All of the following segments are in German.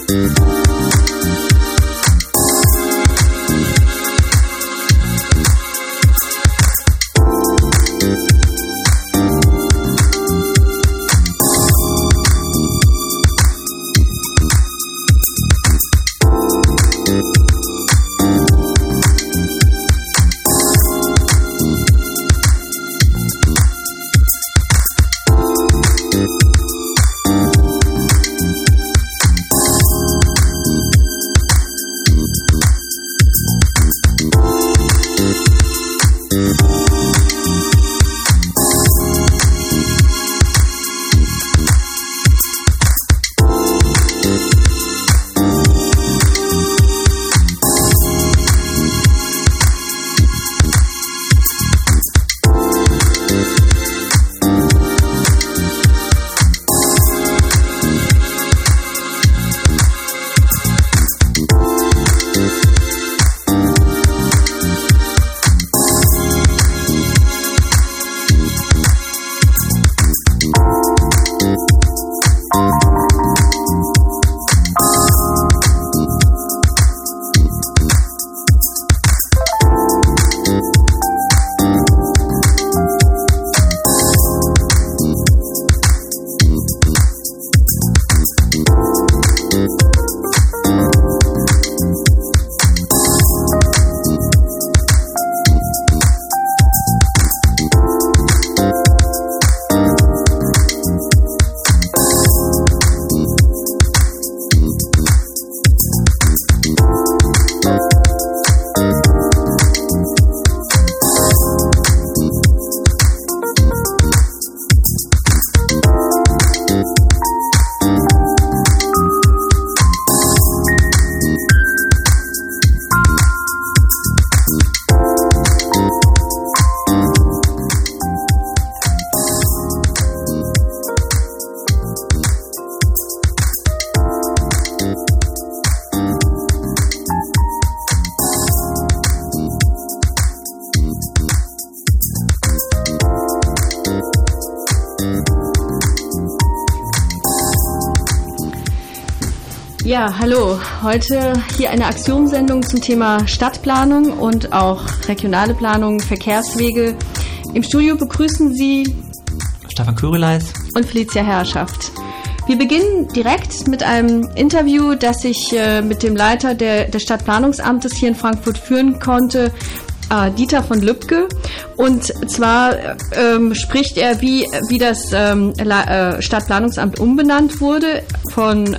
Ja, hallo. Heute hier eine Aktionssendung zum Thema Stadtplanung und auch regionale Planung, Verkehrswege. Im Studio begrüßen Sie Stefan Kyrileis und Felicia Herrschaft. Wir beginnen direkt mit einem Interview, das ich mit dem Leiter des Stadtplanungsamtes hier in Frankfurt führen konnte, Dieter von Lübcke. Und zwar spricht er, wie das Stadtplanungsamt umbenannt wurde von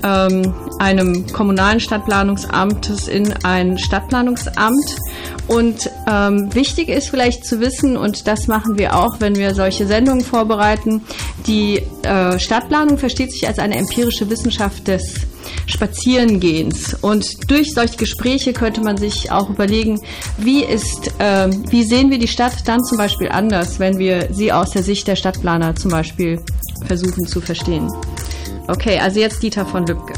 einem kommunalen Stadtplanungsamtes in ein Stadtplanungsamt. Und wichtig ist vielleicht zu wissen, und das machen wir auch, wenn wir solche Sendungen vorbereiten, die Stadtplanung versteht sich als eine empirische Wissenschaft des Spazierengehens. Und durch solche Gespräche könnte man sich auch überlegen, wie sehen wir die Stadt dann zum Beispiel anders, wenn wir sie aus der Sicht der Stadtplaner zum Beispiel versuchen zu verstehen. Okay, also jetzt Dieter von Lübcke.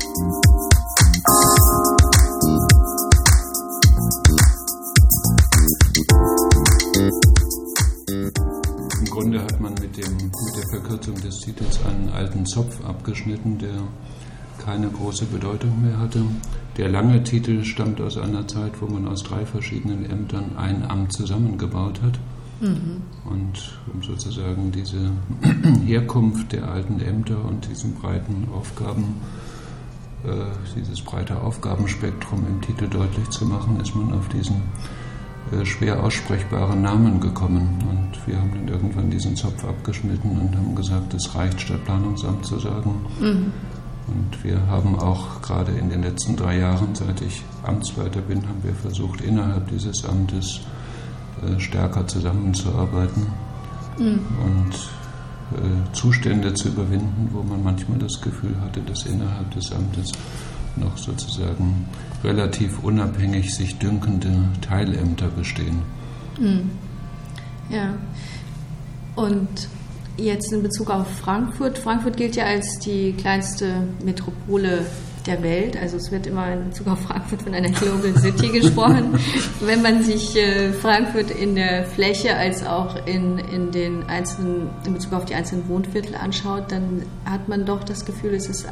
Im Grunde hat man mit der Verkürzung des Titels einen alten Zopf abgeschnitten, der keine große Bedeutung mehr hatte. Der lange Titel stammt aus einer Zeit, wo man aus 3 verschiedenen Ämtern ein Amt zusammengebaut hat. Mhm. Und um sozusagen diese Herkunft der alten Ämter und diesen breiten dieses breite Aufgabenspektrum im Titel deutlich zu machen, ist man auf diesen schwer aussprechbaren Namen gekommen. Und wir haben dann irgendwann diesen Zopf abgeschnitten und haben gesagt, es reicht, Stadtplanungsamt zu sagen. Mhm. Und wir haben auch gerade in den letzten 3 Jahren, seit ich Amtsleiter bin, haben wir versucht, innerhalb dieses Amtes stärker zusammenzuarbeiten und Zustände zu überwinden, wo man manchmal das Gefühl hatte, dass innerhalb des Amtes noch sozusagen relativ unabhängig sich dünkende Teilämter bestehen. Ja, und jetzt in Bezug auf Frankfurt. Frankfurt gilt ja als die kleinste Metropole der Welt. Also es wird immer in Bezug auf Frankfurt von einer Global City gesprochen. Wenn man sich Frankfurt in der Fläche als auch in Bezug auf die einzelnen Wohnviertel anschaut, dann hat man doch das Gefühl, es ist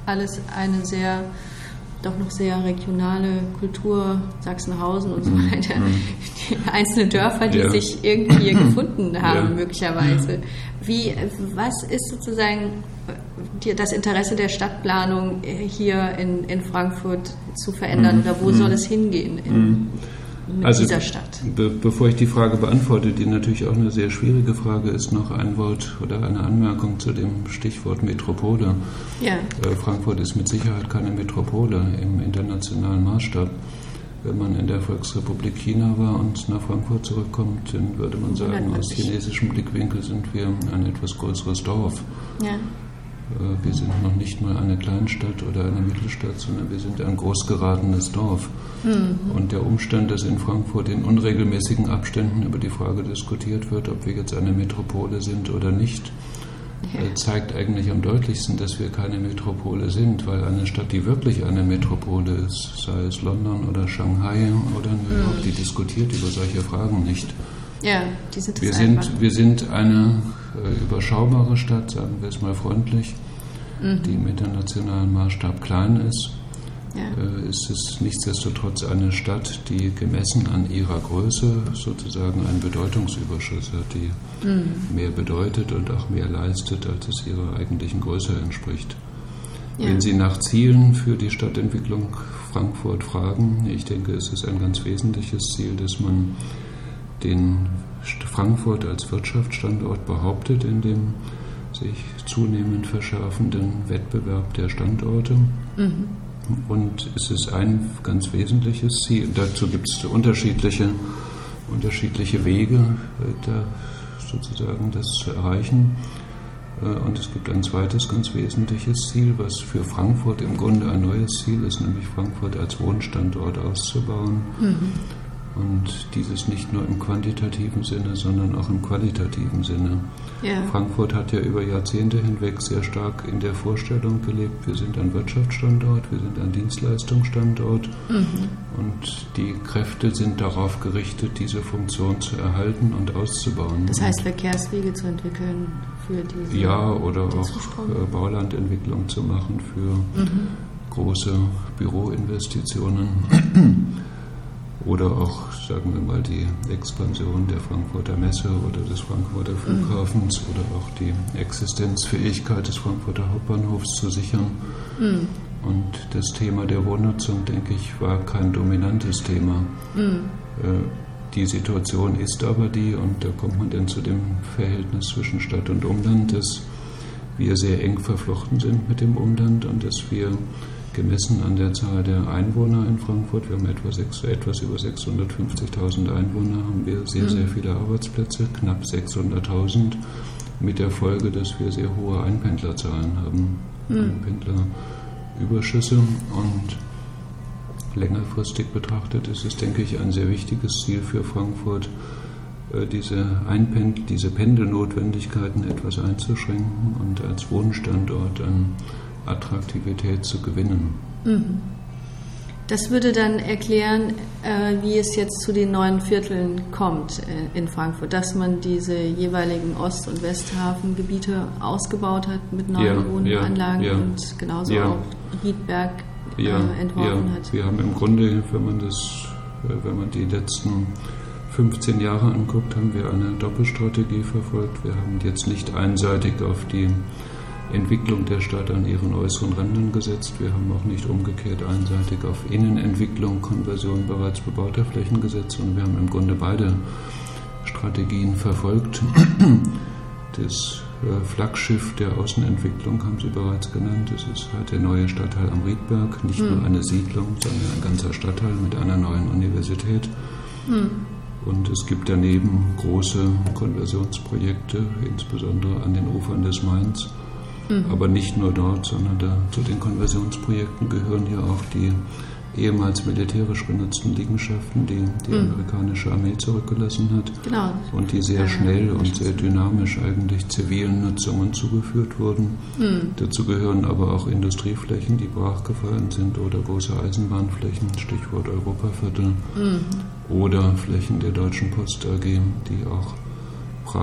alles eine doch noch sehr regionale Kultur, Sachsenhausen und so weiter, die einzelnen Dörfer, die sich irgendwie hier gefunden haben, möglicherweise. Was ist sozusagen das Interesse der Stadtplanung hier in Frankfurt zu verändern oder wo soll es hingehen mit dieser Stadt? Bevor ich die Frage beantworte, die natürlich auch eine sehr schwierige Frage ist, noch ein Wort oder eine Anmerkung zu dem Stichwort Metropole. Ja. Frankfurt ist mit Sicherheit keine Metropole im internationalen Maßstab. Wenn man in der Volksrepublik China war und nach Frankfurt zurückkommt, dann würde man sagen, aus chinesischem Blickwinkel sind wir ein etwas größeres Dorf. Ja. Wir sind noch nicht mal eine Kleinstadt oder eine Mittelstadt, sondern wir sind ein großgeratenes Dorf. Und der Umstand, dass in Frankfurt in unregelmäßigen Abständen über die Frage diskutiert wird, ob wir jetzt eine Metropole sind oder nicht, zeigt eigentlich am deutlichsten, dass wir keine Metropole sind, weil eine Stadt, die wirklich eine Metropole ist, sei es London oder Shanghai oder New York, die diskutiert über solche Fragen nicht. Ja, die sind es einfach. Wir sind eine überschaubare Stadt, sagen wir es mal freundlich, die im internationalen Maßstab klein ist. Ja. Ist es nichtsdestotrotz eine Stadt, die gemessen an ihrer Größe sozusagen einen Bedeutungsüberschuss hat, die mehr bedeutet und auch mehr leistet, als es ihrer eigentlichen Größe entspricht. Ja. Wenn Sie nach Zielen für die Stadtentwicklung Frankfurt fragen, ich denke, es ist ein ganz wesentliches Ziel, dass man den Frankfurt als Wirtschaftsstandort behauptet in dem sich zunehmend verschärfenden Wettbewerb der Standorte. Und es ist ein ganz wesentliches Ziel. Dazu gibt es unterschiedliche Wege, sozusagen das zu erreichen. Und es gibt ein zweites ganz wesentliches Ziel, was für Frankfurt im Grunde ein neues Ziel ist, nämlich Frankfurt als Wohnstandort auszubauen. Und dieses nicht nur im quantitativen Sinne, sondern auch im qualitativen Sinne. Ja. Frankfurt hat ja über Jahrzehnte hinweg sehr stark in der Vorstellung gelebt, wir sind ein Wirtschaftsstandort, wir sind ein Dienstleistungsstandort. Und die Kräfte sind darauf gerichtet, diese Funktion zu erhalten und auszubauen. Das heißt, Verkehrswege zu entwickeln für diese... Ja, oder auch Baulandentwicklung zu machen für große Büroinvestitionen. Oder auch, sagen wir mal, die Expansion der Frankfurter Messe oder des Frankfurter Flughafens oder auch die Existenzfähigkeit des Frankfurter Hauptbahnhofs zu sichern. Und das Thema der Wohnnutzung, denke ich, war kein dominantes Thema. Die Situation ist aber die, und da kommt man dann zu dem Verhältnis zwischen Stadt und Umland, dass wir sehr eng verflochten sind mit dem Umland und dass wir gemessen an der Zahl der Einwohner in Frankfurt, wir haben etwas über 650.000 Einwohner, haben wir sehr, sehr viele Arbeitsplätze, knapp 600.000, mit der Folge, dass wir sehr hohe Einpendlerzahlen haben, Einpendlerüberschüsse. Und längerfristig betrachtet ist es, denke ich, ein sehr wichtiges Ziel für Frankfurt, diese Pendelnotwendigkeiten etwas einzuschränken und als Wohnstandort an Attraktivität zu gewinnen. Das würde dann erklären, wie es jetzt zu den neuen Vierteln kommt in Frankfurt, dass man diese jeweiligen Ost- und Westhafengebiete ausgebaut hat mit neuen Wohnanlagen und genauso auch Riedberg entworfen hat. Wir haben im Grunde, wenn man die letzten 15 Jahre anguckt, haben wir eine Doppelstrategie verfolgt. Wir haben jetzt nicht einseitig auf die Entwicklung der Stadt an ihren äußeren Rändern gesetzt. Wir haben auch nicht umgekehrt einseitig auf Innenentwicklung, Konversion bereits bebauter Flächen gesetzt, sondern wir haben im Grunde beide Strategien verfolgt. Das Flaggschiff der Außenentwicklung haben Sie bereits genannt. Es ist halt der neue Stadtteil am Riedberg, nicht nur eine Siedlung, sondern ein ganzer Stadtteil mit einer neuen Universität. Und es gibt daneben große Konversionsprojekte, insbesondere an den Ufern des Mains. Aber nicht nur dort, sondern zu den Konversionsprojekten gehören hier auch die ehemals militärisch genutzten Liegenschaften, die die amerikanische Armee zurückgelassen hat. Genau. Und die sehr schnell und sehr dynamisch eigentlich zivilen Nutzungen zugeführt wurden. Dazu gehören aber auch Industrieflächen, die brachgefallen sind, oder große Eisenbahnflächen, Stichwort Europaviertel, oder Flächen der Deutschen Post AG, die auch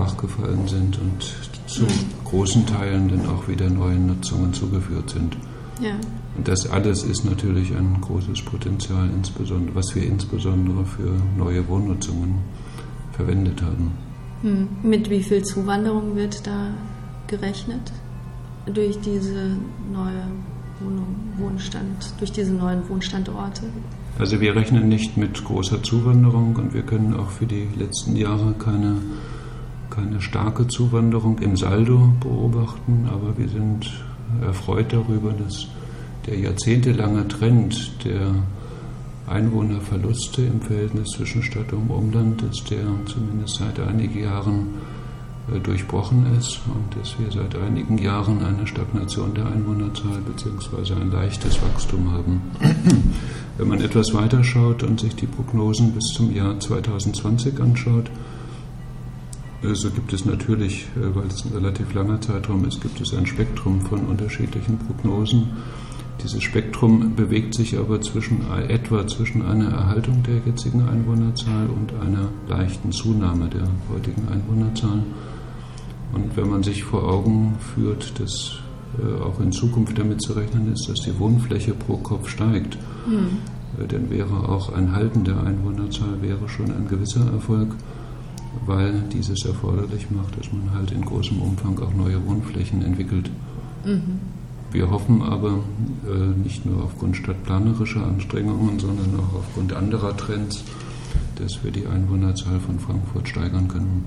brachgefallen sind und zu großen Teilen dann auch wieder neuen Nutzungen zugeführt sind. Ja. Und das alles ist natürlich ein großes Potenzial, was wir insbesondere für neue Wohnnutzungen verwendet haben. Mit wie viel Zuwanderung wird da gerechnet durch diese neue durch diese neuen Wohnstandorte? Also wir rechnen nicht mit großer Zuwanderung und wir können auch für die letzten Jahre keine starke Zuwanderung im Saldo beobachten, aber wir sind erfreut darüber, dass der jahrzehntelange Trend der Einwohnerverluste im Verhältnis zwischen Stadt und Umland, dass der zumindest seit einigen Jahren durchbrochen ist und dass wir seit einigen Jahren eine Stagnation der Einwohnerzahl bzw. ein leichtes Wachstum haben. Wenn man etwas weiter schaut und sich die Prognosen bis zum Jahr 2020 anschaut, so gibt es natürlich, weil es ein relativ langer Zeitraum ist, gibt es ein Spektrum von unterschiedlichen Prognosen. Dieses Spektrum bewegt sich aber etwa zwischen einer Erhaltung der jetzigen Einwohnerzahl und einer leichten Zunahme der heutigen Einwohnerzahl. Und wenn man sich vor Augen führt, dass auch in Zukunft damit zu rechnen ist, dass die Wohnfläche pro Kopf steigt, dann wäre auch ein Halten der Einwohnerzahl schon ein gewisser Erfolg, weil dieses erforderlich macht, dass man halt in großem Umfang auch neue Wohnflächen entwickelt. Wir hoffen aber nicht nur aufgrund stadtplanerischer Anstrengungen, sondern auch aufgrund anderer Trends, dass wir die Einwohnerzahl von Frankfurt steigern können.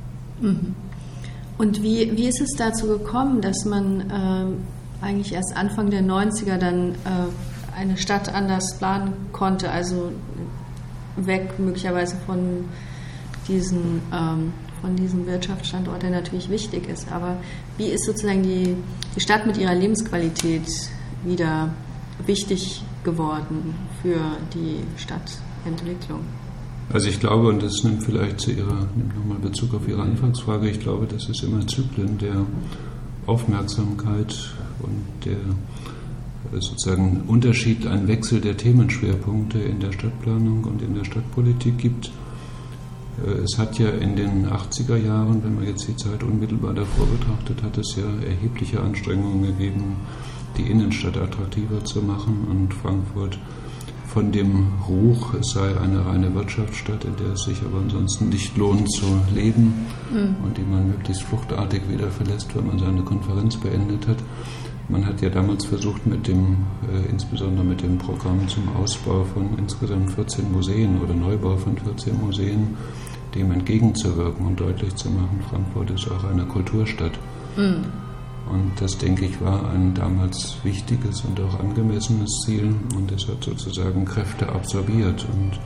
Und wie ist es dazu gekommen, dass man eigentlich erst Anfang der 90er dann eine Stadt anders planen konnte, also weg möglicherweise von diesem Wirtschaftsstandort, der natürlich wichtig ist. Aber wie ist sozusagen die Stadt mit ihrer Lebensqualität wieder wichtig geworden für die Stadtentwicklung? Also ich glaube, und das nimmt nochmal Bezug auf Ihre Anfangsfrage, ich glaube, dass es immer Zyklen der Aufmerksamkeit und der sozusagen Unterschied, ein Wechsel der Themenschwerpunkte in der Stadtplanung und in der Stadtpolitik gibt. Es hat ja in den 80er Jahren, wenn man jetzt die Zeit unmittelbar davor betrachtet, hat es ja erhebliche Anstrengungen gegeben, die Innenstadt attraktiver zu machen und Frankfurt von dem Ruch, es sei eine reine Wirtschaftsstadt, in der es sich aber ansonsten nicht lohnt zu leben und die man möglichst fluchtartig wieder verlässt, wenn man seine Konferenz beendet hat. Man hat ja damals versucht, insbesondere mit dem Programm zum Ausbau von insgesamt 14 Museen oder Neubau von 14 Museen, dem entgegenzuwirken und deutlich zu machen, Frankfurt ist auch eine Kulturstadt. Und das, denke ich, war ein damals wichtiges und auch angemessenes Ziel und es hat sozusagen Kräfte absorbiert und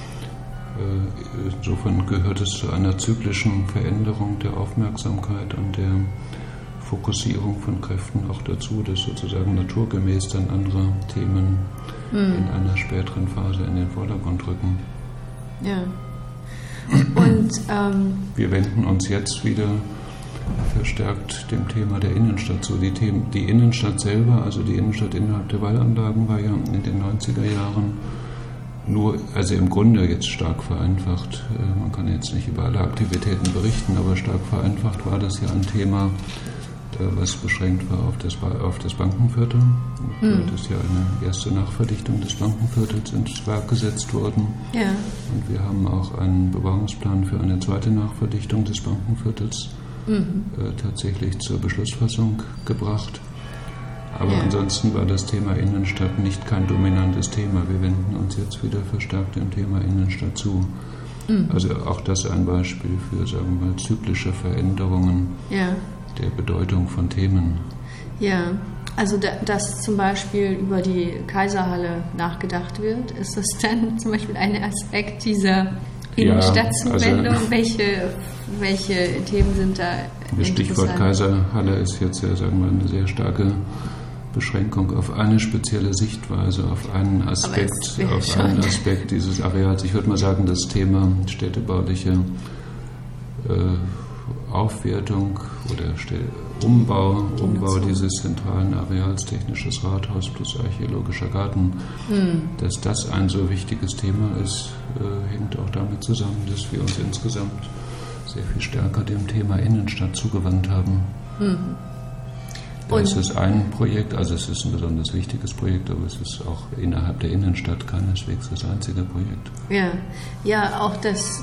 insofern gehört es zu einer zyklischen Veränderung der Aufmerksamkeit und der Fokussierung von Kräften auch dazu, dass sozusagen naturgemäß dann andere Themen in einer späteren Phase in den Vordergrund rücken. Ja. Und wir wenden uns jetzt wieder verstärkt dem Thema der Innenstadt zu. Die Innenstadt selber, also die Innenstadt innerhalb der Wallanlagen, war ja in den 90er Jahren also im Grunde jetzt stark vereinfacht. Man kann jetzt nicht über alle Aktivitäten berichten, aber stark vereinfacht war das ja ein Thema, was beschränkt war auf das Bankenviertel. Dort ist ja eine erste Nachverdichtung des Bankenviertels ins Werk gesetzt worden. Ja. Und wir haben auch einen Bebauungsplan für eine zweite Nachverdichtung des Bankenviertels tatsächlich zur Beschlussfassung gebracht. Aber ansonsten war das Thema Innenstadt kein dominantes Thema. Wir wenden uns jetzt wieder verstärkt dem Thema Innenstadt zu. Also auch das ein Beispiel für, sagen wir mal, zyklische Veränderungen der Bedeutung von Themen. Ja, also dass zum Beispiel über die Kaiserhalle nachgedacht wird, ist das dann zum Beispiel ein Aspekt dieser Innenstadtzuwendung? Also welche Themen sind da das Stichwort Kaiserhalle ist jetzt ja, sagen wir, eine sehr starke Beschränkung auf eine spezielle Sichtweise, auf einen Aspekt dieses Areals. Ich würde mal sagen, das Thema städtebauliche Aufwertung oder Umbau dieses zentralen Areals, technisches Rathaus plus archäologischer Garten, dass das ein so wichtiges Thema ist, hängt auch damit zusammen, dass wir uns insgesamt sehr viel stärker dem Thema Innenstadt zugewandt haben. Das ist ein Projekt, also es ist ein besonders wichtiges Projekt, aber es ist auch innerhalb der Innenstadt keineswegs das einzige Projekt. Ja, auch dass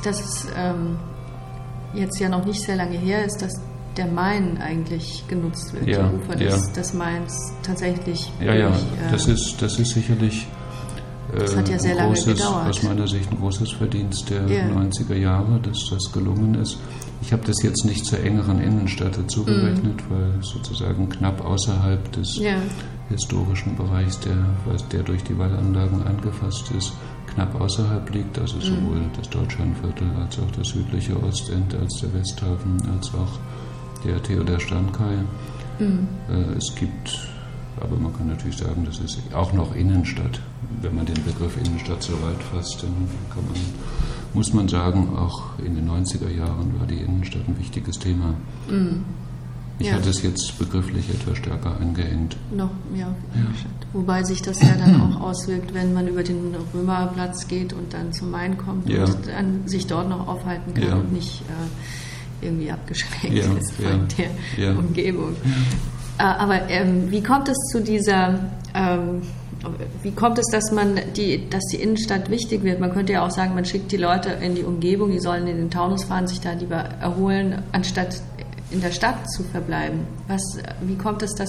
jetzt ja noch nicht sehr lange her ist, dass der Main eigentlich genutzt wird, die Ufer des Mains tatsächlich. Das ist sicherlich das hat ja sehr lange gedauert. Aus meiner Sicht ein großes Verdienst der 90er Jahre, dass das gelungen ist. Ich habe das jetzt nicht zur engeren Innenstadt dazu gerechnet, weil sozusagen knapp außerhalb des historischen Bereichs, der durch die Wallanlagen angefasst ist, knapp außerhalb liegt, also sowohl das Deutschlandviertel als auch das südliche Ostend, als der Westhafen, als auch der Theodor Stern-Kai. Es gibt, aber man kann natürlich sagen, das ist auch noch Innenstadt. Wenn man den Begriff Innenstadt so weit fasst, dann muss man sagen, auch in den 90er Jahren war die Innenstadt ein wichtiges Thema. Ich hatte es jetzt begrifflich etwas stärker eingeengt. Wobei sich das ja dann auch auswirkt, wenn man über den Römerplatz geht und dann zum Main kommt und dann sich dort noch aufhalten kann und nicht irgendwie abgeschränkt ist von der Umgebung. Aber wie kommt es zu dieser... wie kommt es, dass die Innenstadt wichtig wird? Man könnte ja auch sagen, man schickt die Leute in die Umgebung, die sollen in den Taunus fahren, sich da lieber erholen, anstatt in der Stadt zu verbleiben. Wie kommt es,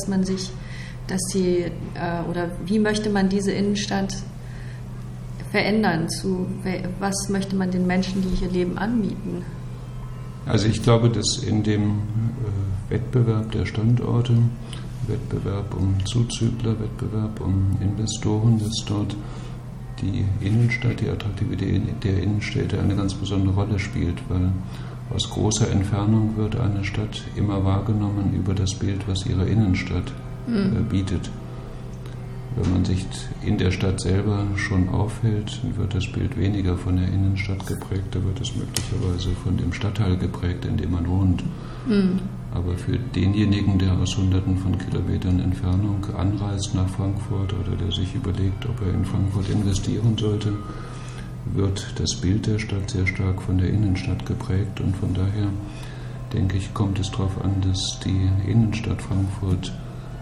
oder wie möchte man diese Innenstadt verändern? Was möchte man den Menschen, die hier leben, anbieten? Also ich glaube, dass in dem Wettbewerb der Standorte, Wettbewerb um Zuzügler, Wettbewerb um Investoren, dass dort die Innenstadt, die Attraktivität der Innenstädte eine ganz besondere Rolle spielt, weil aus großer Entfernung wird eine Stadt immer wahrgenommen über das Bild, was ihre Innenstadt bietet. Wenn man sich in der Stadt selber schon aufhält, dann wird das Bild weniger von der Innenstadt geprägt, da wird es möglicherweise von dem Stadtteil geprägt, in dem man wohnt. Aber für denjenigen, der aus Hunderten von Kilometern Entfernung anreist nach Frankfurt oder der sich überlegt, ob er in Frankfurt investieren sollte, wird das Bild der Stadt sehr stark von der Innenstadt geprägt. Und von daher, denke ich, kommt es darauf an, dass die Innenstadt Frankfurt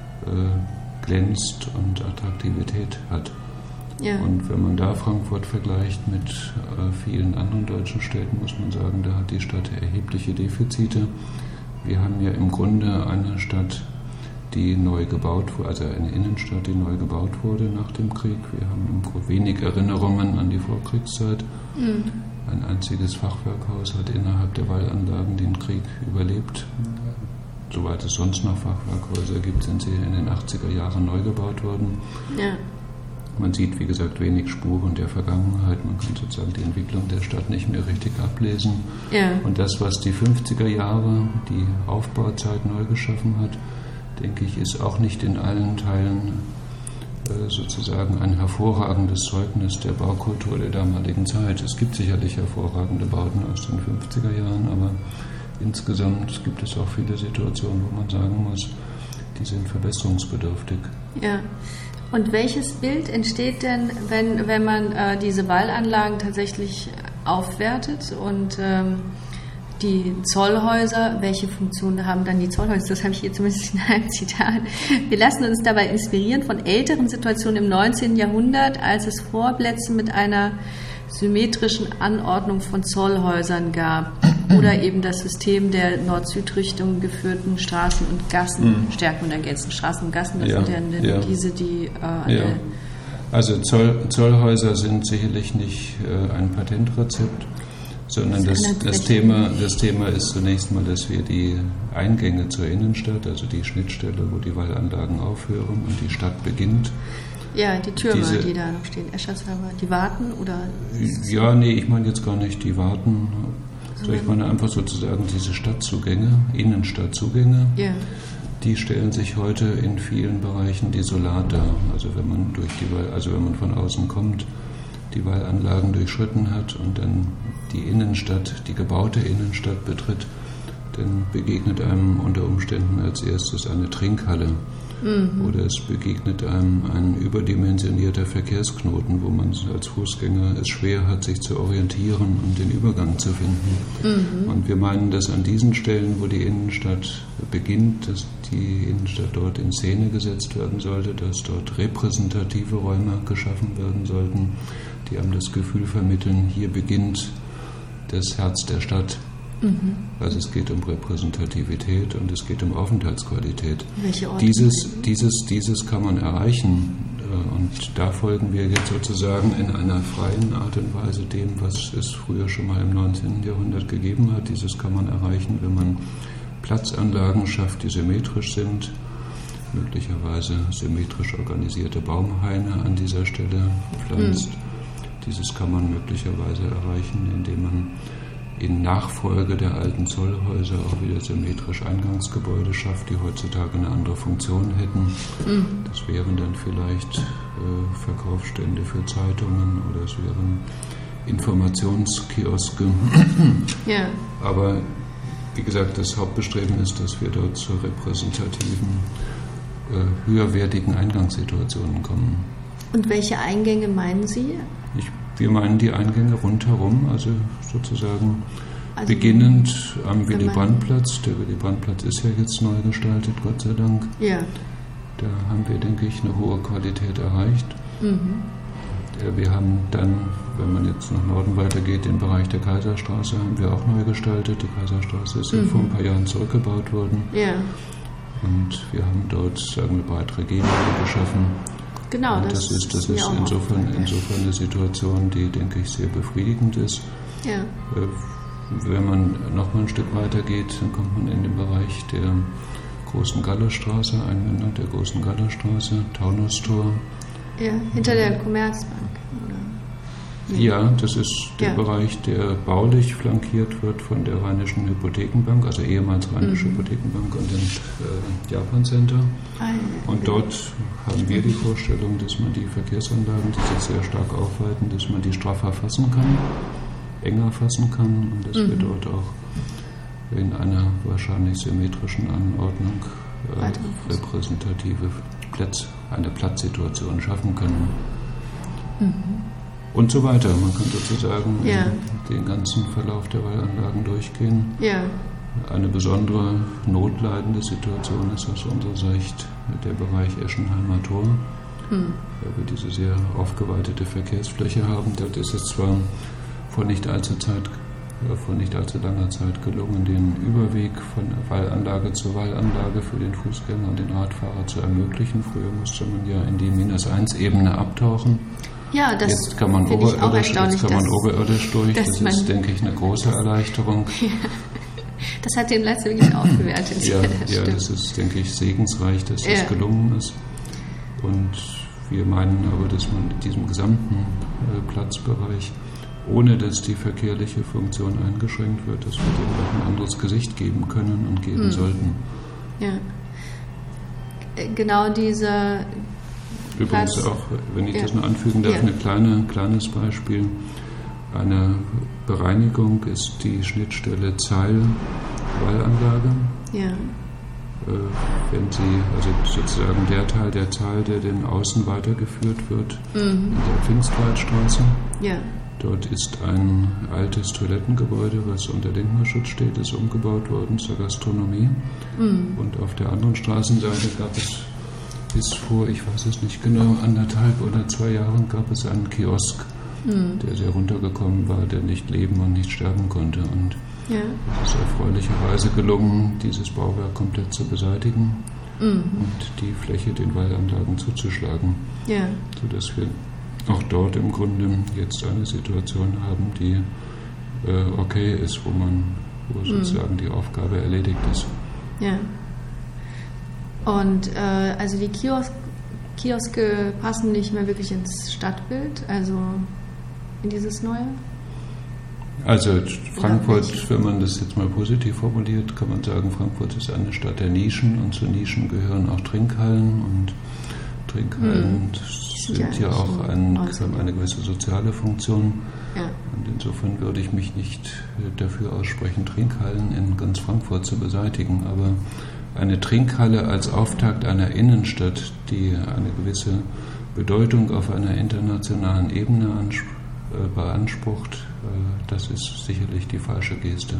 glänzt und Attraktivität hat. Und wenn man da Frankfurt vergleicht mit vielen anderen deutschen Städten, muss man sagen, da hat die Stadt erhebliche Defizite. Wir haben ja im Grunde eine Stadt, die neu gebaut wurde, also eine Innenstadt, die neu gebaut wurde nach dem Krieg. Wir haben wenig Erinnerungen an die Vorkriegszeit. Ein einziges Fachwerkhaus hat innerhalb der Wallanlagen den Krieg überlebt. Soweit es sonst noch Fachwerkhäuser gibt, sind sie in den 80er Jahren neu gebaut worden. Man sieht, wie gesagt, wenig Spuren der Vergangenheit. Man kann sozusagen die Entwicklung der Stadt nicht mehr richtig ablesen. Und das, was die 50er Jahre, die Aufbauzeit neu geschaffen hat, denke ich, ist auch nicht in allen Teilen sozusagen ein hervorragendes Zeugnis der Baukultur der damaligen Zeit. Es gibt sicherlich hervorragende Bauten aus den 50er Jahren, aber insgesamt gibt es auch viele Situationen, wo man sagen muss, die sind verbesserungsbedürftig. Und welches Bild entsteht denn, wenn man diese Wallanlagen tatsächlich aufwertet und die Zollhäuser, welche Funktionen haben dann die Zollhäuser? Das habe ich hier zumindest in einem Zitat. Wir lassen uns dabei inspirieren von älteren Situationen im 19. Jahrhundert, als es Vorplätze mit einer symmetrischen Anordnung von Zollhäusern gab oder eben das System der Nord-Süd-Richtung geführten Straßen und Gassen stärken und ergänzen. Straßen und Gassen, das sind ja diese, die... Also Zollhäuser sind sicherlich nicht ein Patentrezept, sondern das Thema ist zunächst mal, dass wir die Eingänge zur Innenstadt, also die Schnittstelle, wo die Wallanlagen aufhören und die Stadt beginnt. Die Türme, die da noch stehen, Eschersheimer, die warten oder? Ich meine jetzt gar nicht die warten. So, ich meine einfach sozusagen diese Stadtzugänge, Innenstadtzugänge, die stellen sich heute in vielen Bereichen desolat dar. Also wenn man wenn man von außen kommt, die Wallanlagen durchschritten hat und dann die Innenstadt, die gebaute Innenstadt betritt, dann begegnet einem unter Umständen als erstes eine Trinkhalle. oder es begegnet einem ein überdimensionierter Verkehrsknoten, wo man als Fußgänger es schwer hat, sich zu orientieren und den Übergang zu finden. Und wir meinen, dass an diesen Stellen, wo die Innenstadt beginnt, dass die Innenstadt dort in Szene gesetzt werden sollte, dass dort repräsentative Räume geschaffen werden sollten, die einem das Gefühl vermitteln, hier beginnt das Herz der Stadt. Also es geht um Repräsentativität und es geht um Aufenthaltsqualität. Welche Orte? Dieses kann man erreichen und da folgen wir jetzt sozusagen in einer freien Art und Weise dem, was es früher schon mal im 19. Jahrhundert gegeben hat. Dieses kann man erreichen, wenn man Platzanlagen schafft, die symmetrisch sind, möglicherweise symmetrisch organisierte Baumhaine an dieser Stelle pflanzt. Dieses kann man möglicherweise erreichen, indem man in Nachfolge der alten Zollhäuser auch wieder symmetrisch Eingangsgebäude schafft, die heutzutage eine andere Funktion hätten. Das wären dann vielleicht Verkaufsstände für Zeitungen oder es wären Informationskioske. Ja. Aber wie gesagt, das Hauptbestreben ist, dass wir dort zu repräsentativen, höherwertigen Eingangssituationen kommen. Und welche Eingänge meinen Sie? Wir meinen die Eingänge rundherum, also sozusagen beginnend am Willy-Brandt-Platz. Der Willy-Brandt-Platz ist ja jetzt neu gestaltet, Gott sei Dank. Ja. Da haben wir, denke ich, eine hohe Qualität erreicht. Wir haben dann, wenn man jetzt nach Norden weitergeht, den Bereich der Kaiserstraße haben wir auch neu gestaltet. Die Kaiserstraße ist ja vor ein paar Jahren zurückgebaut worden. Ja. Und wir haben dort, sagen wir, breitere Gehwege geschaffen. Genau, das ist insofern eine Situation, die, denke ich, sehr befriedigend ist. Ja. Wenn man noch mal ein Stück weiter geht, dann kommt man in den Bereich der Großen Gallerstraße, Einmündung der Großen Gallerstraße, Taunustor. Ja, hinter der Commerzbank, oder? Ja, das ist der Bereich, der baulich flankiert wird von der Rheinischen Hypothekenbank, also ehemals Rheinische Hypothekenbank und dem Japan Center. Und dort haben wir die Vorstellung, dass man die Verkehrsanlagen, die sich sehr stark aufweiten, dass man die straffer fassen kann, enger fassen kann und dass wir dort auch in einer wahrscheinlich symmetrischen Anordnung repräsentative eine Platzsituation schaffen können. Und so weiter. Man könnte sozusagen den ganzen Verlauf der Wallanlagen durchgehen. Ja. Eine besondere notleidende Situation ist aus unserer Sicht der Bereich Eschenheimer Tor, weil wir diese sehr aufgeweitete Verkehrsfläche haben. Dort ist es zwar vor nicht allzu langer Zeit gelungen, den Überweg von Wallanlage zu Wallanlage für den Fußgänger und den Radfahrer zu ermöglichen. Früher musste man ja in die -1-Ebene abtauchen. Ja, das jetzt kann man oberirdisch durch. Das ist, denke ich, eine große Erleichterung. Ja. Das hat den Platz wirklich aufgewertet. Ja, das ist, denke ich, segensreich, dass das gelungen ist. Und wir meinen aber, dass man in diesem gesamten Platzbereich, ohne dass die verkehrliche Funktion eingeschränkt wird, dass wir dem auch ein anderes Gesicht geben können und geben sollten. Ja. Genau diese... Übrigens auch, wenn ich das nur anfügen darf, ein kleines Beispiel. Eine Bereinigung ist die Schnittstelle Zeil-Wallanlage. Ja. Wenn Sie, also sozusagen der Teil der Zeil, der den Außen weitergeführt wird, in der Pfingstwaldstraße. Ja. Dort ist ein altes Toilettengebäude, was unter Denkmalschutz steht, ist umgebaut worden zur Gastronomie. Und auf der anderen Straßenseite gab es bis vor, ich weiß es nicht genau, 1,5 oder 2 Jahren gab es einen Kiosk, der sehr runtergekommen war, der nicht leben und nicht sterben konnte. Und es ist erfreulicherweise gelungen, dieses Bauwerk komplett zu beseitigen und die Fläche den Wallanlagen zuzuschlagen, sodass wir auch dort im Grunde jetzt eine Situation haben, die okay ist, wo sozusagen die Aufgabe erledigt ist. Ja. Und also die Kioske passen nicht mehr wirklich ins Stadtbild, also in dieses Neue? Also Frankfurt, wenn man das jetzt mal positiv formuliert, kann man sagen, Frankfurt ist eine Stadt der Nischen und zu Nischen gehören auch Trinkhallen und Trinkhallen sind ja auch haben eine gewisse soziale Funktion. Ja. Und insofern würde ich mich nicht dafür aussprechen, Trinkhallen in ganz Frankfurt zu beseitigen, aber eine Trinkhalle als Auftakt einer Innenstadt, die eine gewisse Bedeutung auf einer internationalen Ebene beansprucht, das ist sicherlich die falsche Geste.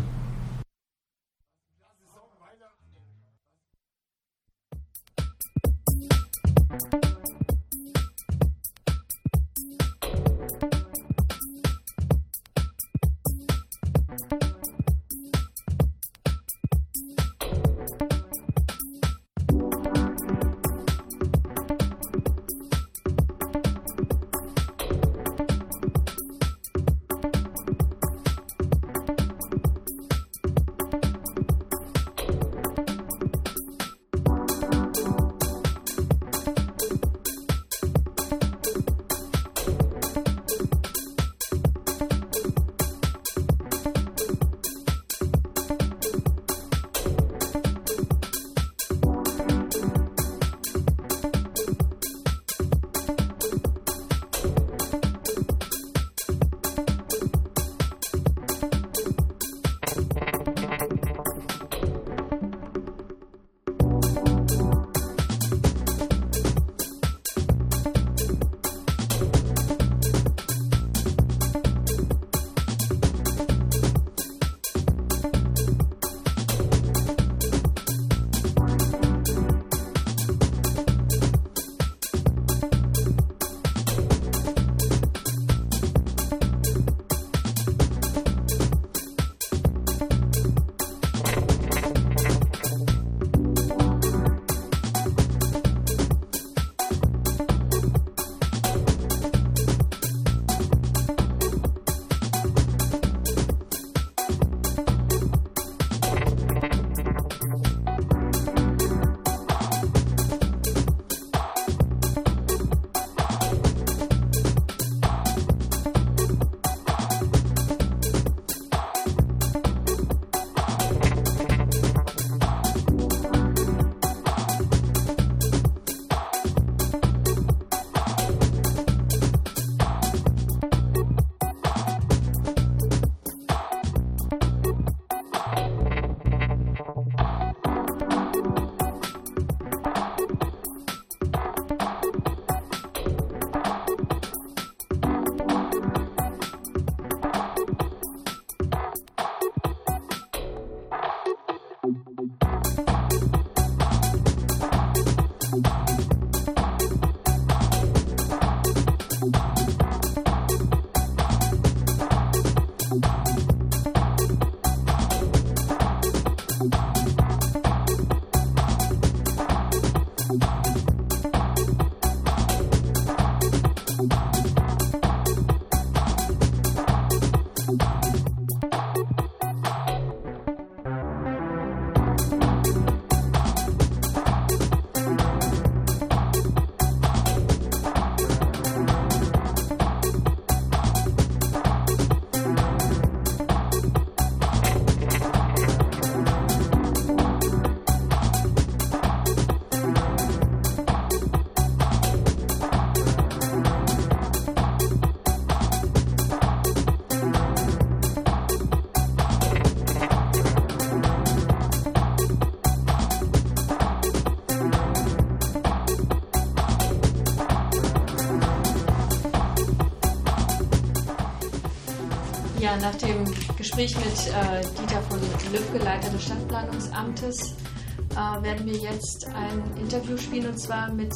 Ja, nach dem Gespräch mit Dieter von Lübke, Leiter des Stadtplanungsamtes, werden wir jetzt ein Interview spielen, und zwar mit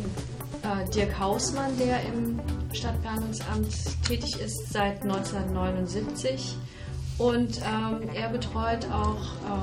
Dirk Hausmann, der im Stadtplanungsamt tätig ist seit 1979. Und er betreut auch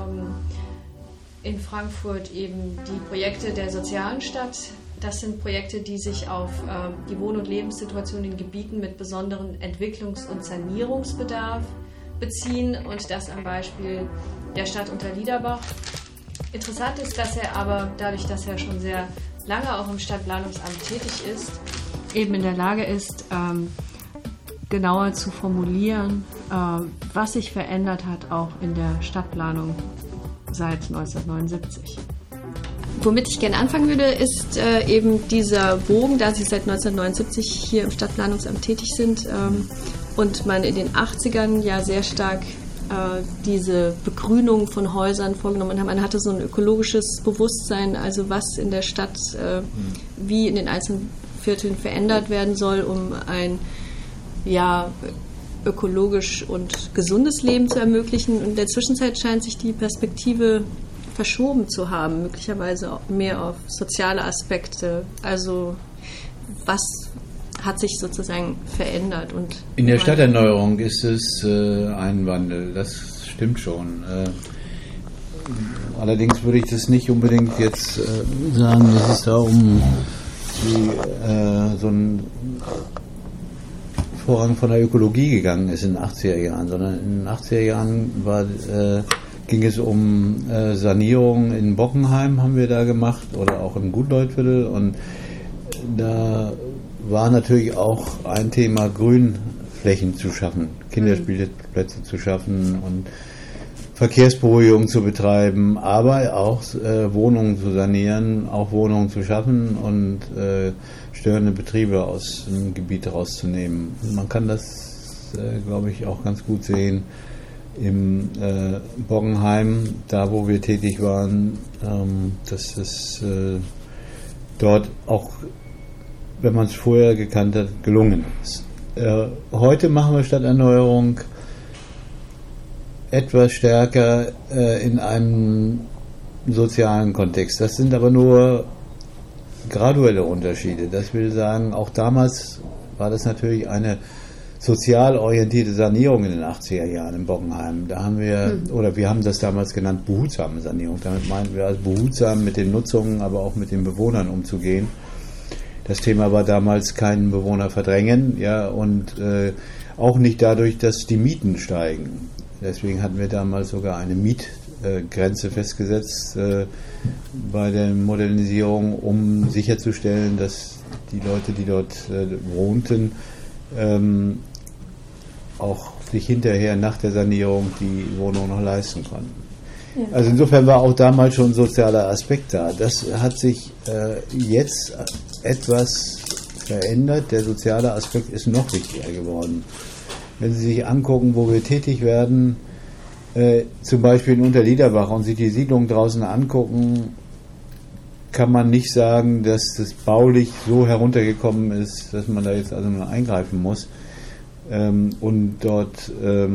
in Frankfurt eben die Projekte der sozialen Stadt. Das sind Projekte, die sich auf die Wohn- und Lebenssituation in Gebieten mit besonderem Entwicklungs- und Sanierungsbedarf beziehen, und das am Beispiel der Stadt Unterliederbach. Interessant ist, dass er aber dadurch, dass er schon sehr lange auch im Stadtplanungsamt tätig ist, eben in der Lage ist, genauer zu formulieren, was sich verändert hat, auch in der Stadtplanung seit 1979. Womit ich gerne anfangen würde, ist eben dieser Bogen, da Sie seit 1979 hier im Stadtplanungsamt tätig sind und man in den 80ern ja sehr stark diese Begrünung von Häusern vorgenommen haben. Man hatte so ein ökologisches Bewusstsein, also was in der Stadt wie in den einzelnen Vierteln verändert werden soll, um ein ökologisch und gesundes Leben zu ermöglichen. Und in der Zwischenzeit scheint sich die Perspektive verschoben zu haben, möglicherweise auch mehr auf soziale Aspekte. Also was hat sich sozusagen verändert? Und in der Stadterneuerung ist es ein Wandel, das stimmt schon. Allerdings würde ich das nicht unbedingt jetzt sagen, dass es da um so ein Vorrang von der Ökologie gegangen ist in den 80er Jahren, sondern in den 80er Jahren ging es um Sanierung in Bockenheim, haben wir da gemacht, oder auch im Gutleutviertel, und da war natürlich auch ein Thema, Grünflächen zu schaffen, Kinderspielplätze zu schaffen und Verkehrsberuhigung zu betreiben, aber auch Wohnungen zu sanieren, auch Wohnungen zu schaffen und störende Betriebe aus dem Gebiet rauszunehmen. Man kann das, glaube ich, auch ganz gut sehen im Bockenheim, da wo wir tätig waren, dass es dort auch, wenn man es vorher gekannt hat, gelungen ist. Heute machen wir Stadterneuerung etwas stärker in einem sozialen Kontext. Das sind aber nur graduelle Unterschiede. Das will sagen, auch damals war das natürlich eine sozial orientierte Sanierung in den 80er Jahren in Bockenheim. Da haben wir, oder wir haben das damals genannt, behutsame Sanierung. Damit meinten wir also behutsam mit den Nutzungen, aber auch mit den Bewohnern umzugehen. Das Thema war damals keinen Bewohner verdrängen, und auch nicht dadurch, dass die Mieten steigen. Deswegen hatten wir damals sogar eine Mietgrenze festgesetzt bei der Modernisierung, um sicherzustellen, dass die Leute, die dort wohnten, auch sich hinterher nach der Sanierung die Wohnung noch leisten konnten. Ja. Also insofern war auch damals schon ein sozialer Aspekt da. Das hat sich jetzt etwas verändert. Der soziale Aspekt ist noch wichtiger geworden. Wenn Sie sich angucken, wo wir tätig werden, zum Beispiel in Unterliederbach, und sich die Siedlung draußen angucken, kann man nicht sagen, dass das baulich so heruntergekommen ist, dass man da jetzt also nur eingreifen muss und dort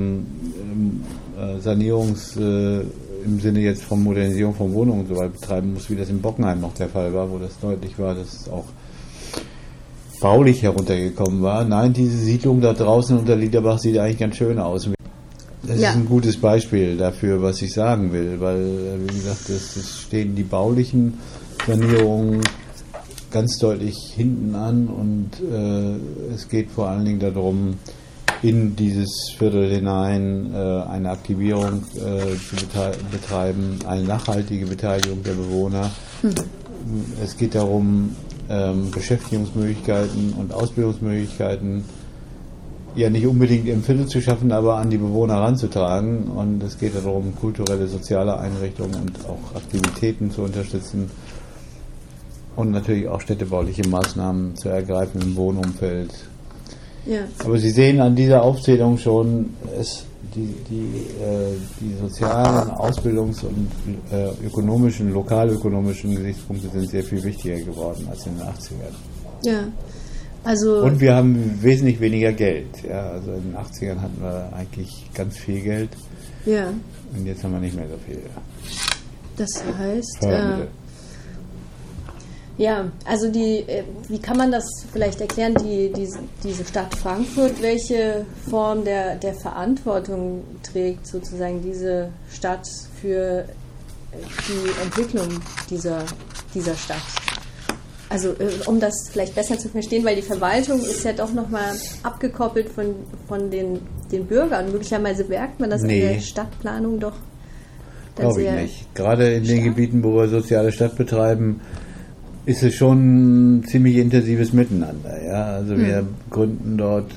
Sanierungs im Sinne jetzt von Modernisierung von Wohnungen und so weiter betreiben muss, wie das in Bockenheim noch der Fall war, wo das deutlich war, dass es auch baulich heruntergekommen war. Nein, diese Siedlung da draußen unter Liederbach sieht eigentlich ganz schön aus. Das ist ein gutes Beispiel dafür, was ich sagen will, weil, wie gesagt, es stehen die baulichen Sanierungen ganz deutlich hinten an, und es geht vor allen Dingen darum, in dieses Viertel hinein eine Aktivierung zu betreiben, eine nachhaltige Beteiligung der Bewohner. Es geht darum, Beschäftigungsmöglichkeiten und Ausbildungsmöglichkeiten nicht unbedingt im Viertel zu schaffen, aber an die Bewohner heranzutragen. Und es geht darum, kulturelle, soziale Einrichtungen und auch Aktivitäten zu unterstützen und natürlich auch städtebauliche Maßnahmen zu ergreifen im Wohnumfeld. Ja. Aber Sie sehen an dieser Aufzählung schon, die sozialen, Ausbildungs- und ökonomischen, lokalökonomischen Gesichtspunkte sind sehr viel wichtiger geworden als in den 80ern. Ja. Also und wir haben wesentlich weniger Geld. Ja, also in den 80ern hatten wir eigentlich ganz viel Geld. Ja. Und jetzt haben wir nicht mehr so viel. Das heißt, also wie kann man das vielleicht erklären, diese Stadt Frankfurt, welche Form der Verantwortung trägt sozusagen diese Stadt für die Entwicklung dieser Stadt? Also um das vielleicht besser zu verstehen, weil die Verwaltung ist ja doch nochmal abgekoppelt von den Bürgern. Möglicherweise merkt man das in der Stadtplanung doch. Glaube ich nicht. Gerade in den Gebieten, wo wir soziale Stadt betreiben, ist es schon ein ziemlich intensives Miteinander. Ja? Also wir gründen dort,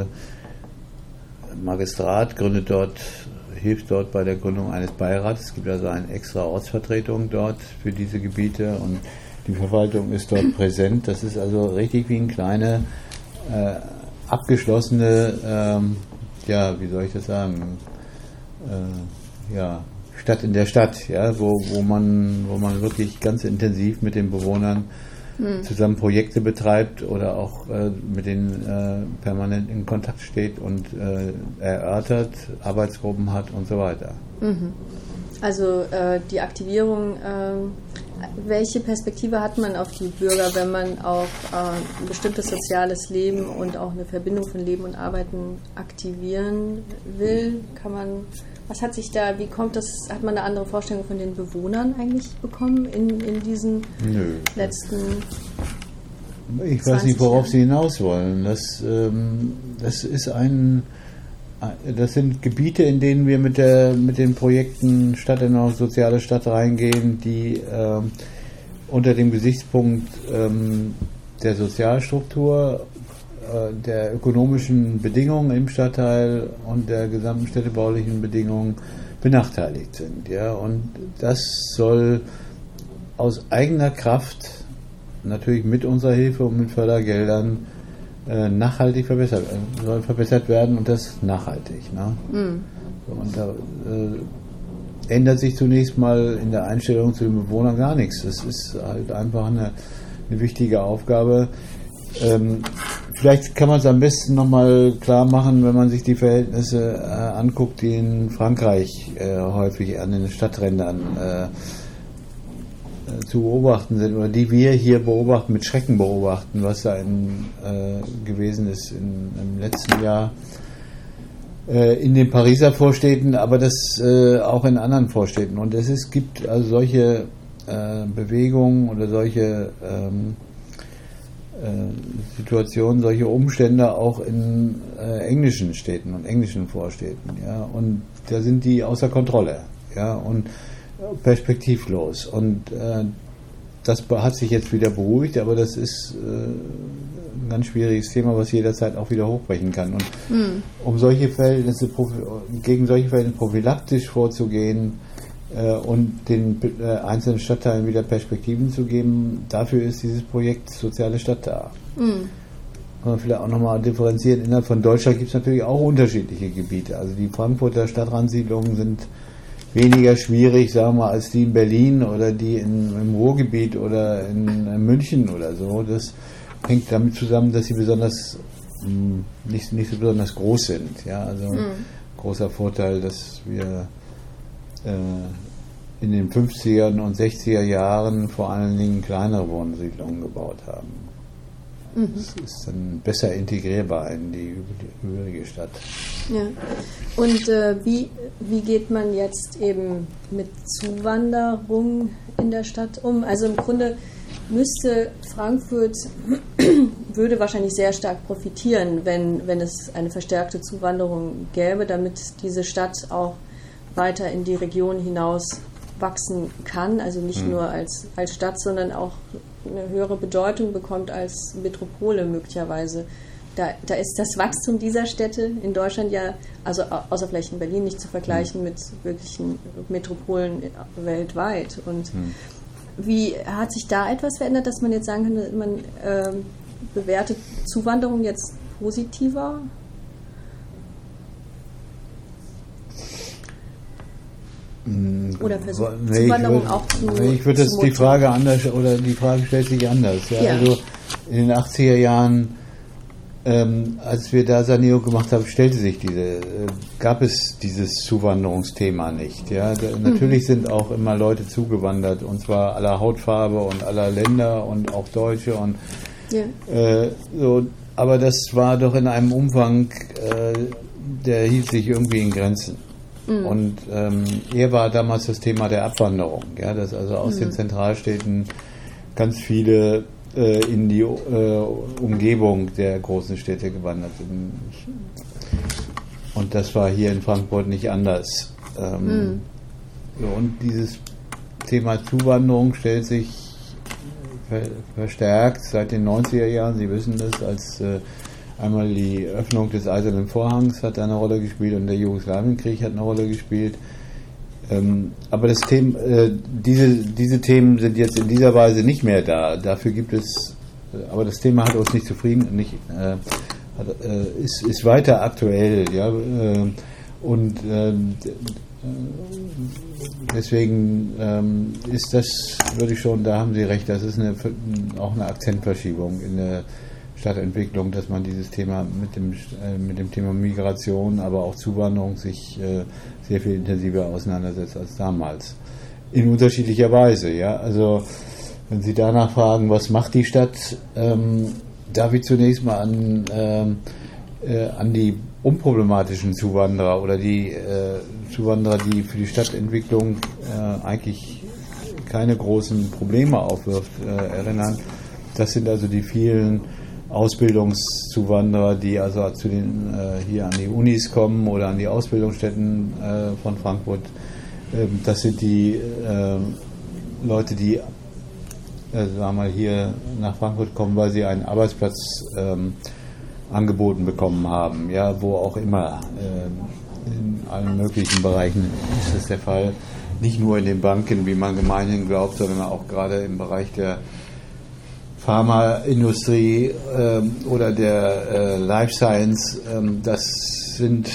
Magistrat hilft dort bei der Gründung eines Beirats. Es gibt also eine extra Ortsvertretung dort für diese Gebiete, und die Verwaltung ist dort präsent. Das ist also richtig wie eine kleine, abgeschlossene, wie soll ich das sagen, Stadt in der Stadt, ja, wo man wirklich ganz intensiv mit den Bewohnern zusammen Projekte betreibt oder auch mit denen permanent in Kontakt steht und erörtert, Arbeitsgruppen hat und so weiter. Also die Aktivierung, welche Perspektive hat man auf die Bürger, wenn man auch ein bestimmtes soziales Leben und auch eine Verbindung von Leben und Arbeiten aktivieren will? Was hat sich da, wie kommt das, hat man eine andere Vorstellung von den Bewohnern eigentlich bekommen in diesen letzten Ich weiß nicht, worauf Sie hinaus wollen. Das sind Gebiete, in denen wir mit den Projekten Stadterneuerung, soziale Stadt reingehen, die unter dem Gesichtspunkt der Sozialstruktur, der ökonomischen Bedingungen im Stadtteil und der gesamten städtebaulichen Bedingungen benachteiligt sind. Ja? Und das soll aus eigener Kraft, natürlich mit unserer Hilfe und mit Fördergeldern, nachhaltig verbessert werden und das nachhaltig. Ne? Und da ändert sich zunächst mal in der Einstellung zu den Bewohnern gar nichts. Das ist halt einfach eine wichtige Aufgabe. Vielleicht kann man es am besten nochmal klar machen, wenn man sich die Verhältnisse anguckt, die in Frankreich häufig an den Stadträndern zu beobachten sind oder die wir hier beobachten, mit Schrecken beobachten, was da gewesen ist im letzten Jahr in den Pariser Vorstädten, aber das auch in anderen Vorstädten. Und gibt also solche Bewegungen oder solche Situationen, solche Umstände auch in englischen Städten und englischen Vorstädten. Ja? Und da sind die außer Kontrolle. Ja? Und perspektivlos. Und das hat sich jetzt wieder beruhigt, aber das ist ein ganz schwieriges Thema, was jederzeit auch wieder hochbrechen kann. Und um solche Verhältnisse, gegen solche Verhältnisse prophylaktisch vorzugehen und den einzelnen Stadtteilen wieder Perspektiven zu geben, dafür ist dieses Projekt Soziale Stadt da. Kann man vielleicht auch nochmal differenzieren. Innerhalb von Deutschland gibt es natürlich auch unterschiedliche Gebiete. Also die Frankfurter Stadtrandsiedlungen sind weniger schwierig, sagen wir, als die in Berlin oder die im Ruhrgebiet oder in München oder so. Das hängt damit zusammen, dass sie nicht so besonders groß sind. Ja, also großer Vorteil, dass wir in den 50er und 60er Jahren vor allen Dingen kleinere Wohnsiedlungen gebaut haben. Das ist dann besser integrierbar in die übrige Stadt. Ja. Und wie geht man jetzt eben mit Zuwanderung in der Stadt um? Also im Grunde müsste Frankfurt würde wahrscheinlich sehr stark profitieren, wenn es eine verstärkte Zuwanderung gäbe, damit diese Stadt auch weiter in die Region hinaus wachsen kann, also nicht nur als Stadt, sondern auch eine höhere Bedeutung bekommt als Metropole möglicherweise. Da ist das Wachstum dieser Städte in Deutschland ja, also außer vielleicht in Berlin, nicht zu vergleichen mit wirklichen Metropolen weltweit. Und wie hat sich da etwas verändert, dass man jetzt sagen kann, man bewertet Zuwanderung jetzt positiver? Oder versucht Zuwanderung auch zu. Ich würde das die Frage anders, oder die Frage stellt sich anders. Ja? Also in den 80er Jahren, als wir da Sanierung gemacht haben, gab es dieses Zuwanderungsthema nicht. Ja? Natürlich sind auch immer Leute zugewandert, und zwar aller Hautfarbe und aller Länder und auch Deutsche und aber das war doch in einem Umfang, der hielt sich irgendwie in Grenzen. Und eher war damals das Thema der Abwanderung, ja, dass also aus den Zentralstädten ganz viele in die Umgebung der großen Städte gewandert sind. Und das war hier in Frankfurt nicht anders. Und dieses Thema Zuwanderung stellt sich verstärkt seit den 90er Jahren. Sie wissen das, als einmal die Öffnung des Eisernen Vorhangs hat eine Rolle gespielt und der Jugoslawienkrieg hat eine Rolle gespielt. Aber das Thema, diese Themen sind jetzt in dieser Weise nicht mehr da. Dafür gibt es, aber das Thema hat uns nicht zufrieden, ist weiter aktuell. Ja? Und deswegen ist das, würde ich schon, da haben Sie recht, das ist auch eine Akzentverschiebung in der Stadtentwicklung, dass man dieses Thema mit dem Thema Migration, aber auch Zuwanderung sich sehr viel intensiver auseinandersetzt als damals. In unterschiedlicher Weise, ja. Also wenn Sie danach fragen, was macht die Stadt, darf ich zunächst mal an die unproblematischen Zuwanderer oder die Zuwanderer, die für die Stadtentwicklung eigentlich keine großen Probleme aufwirft, erinnern. Das sind also die vielen Ausbildungszuwanderer, die also hier an die Unis kommen oder an die Ausbildungsstätten von Frankfurt. Das sind die Leute, die sagen wir mal hier nach Frankfurt kommen, weil sie einen Arbeitsplatz angeboten bekommen haben, ja, wo auch immer, in allen möglichen Bereichen ist das der Fall. Nicht nur in den Banken, wie man gemeinhin glaubt, sondern auch gerade im Bereich der Pharmaindustrie oder der Life Science. Das sind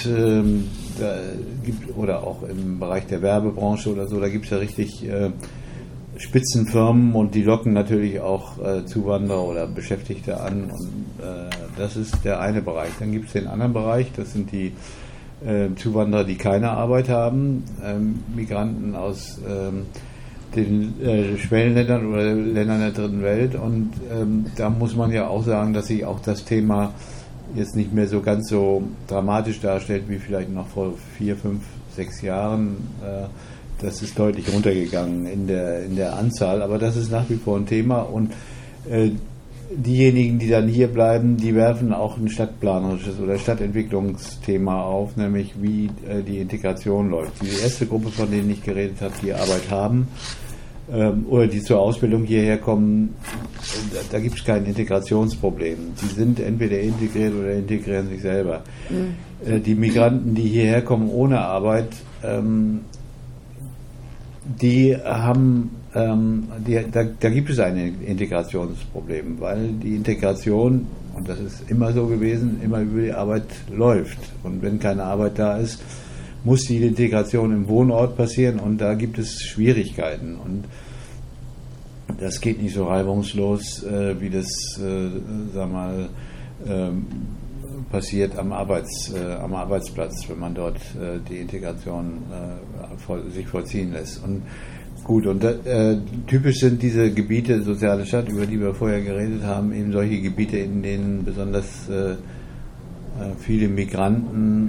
oder auch im Bereich der Werbebranche oder so, da gibt es ja richtig Spitzenfirmen und die locken natürlich auch Zuwanderer oder Beschäftigte an und das ist der eine Bereich. Dann gibt es den anderen Bereich, das sind die Zuwanderer, die keine Arbeit haben, Migranten aus den Schwellenländern oder Ländern der dritten Welt und da muss man ja auch sagen, dass sich auch das Thema jetzt nicht mehr so ganz so dramatisch darstellt wie vielleicht noch vor 4, 5, 6 Jahren. Das ist deutlich runtergegangen in der Anzahl, aber das ist nach wie vor ein Thema und diejenigen, die dann hier bleiben, die werfen auch ein stadtplanerisches oder Stadtentwicklungsthema auf, nämlich wie die Integration läuft. Die erste Gruppe, von denen ich geredet habe, die Arbeit haben oder die zur Ausbildung hierher kommen, da gibt es kein Integrationsproblem. Die sind entweder integriert oder integrieren sich selber. Die Migranten, die hierher kommen ohne Arbeit, die haben, da gibt es ein Integrationsproblem, weil die Integration, und das ist immer so gewesen, immer über die Arbeit läuft. Und wenn keine Arbeit da ist, muss die Integration im Wohnort passieren und da gibt es Schwierigkeiten. Und das geht nicht so reibungslos, wie das, sagen wir mal, passiert am Arbeitsplatz, wenn man dort die Integration sich vollziehen lässt. Und gut, und typisch sind diese Gebiete, soziale Stadt, über die wir vorher geredet haben, eben solche Gebiete, in denen besonders viele Migranten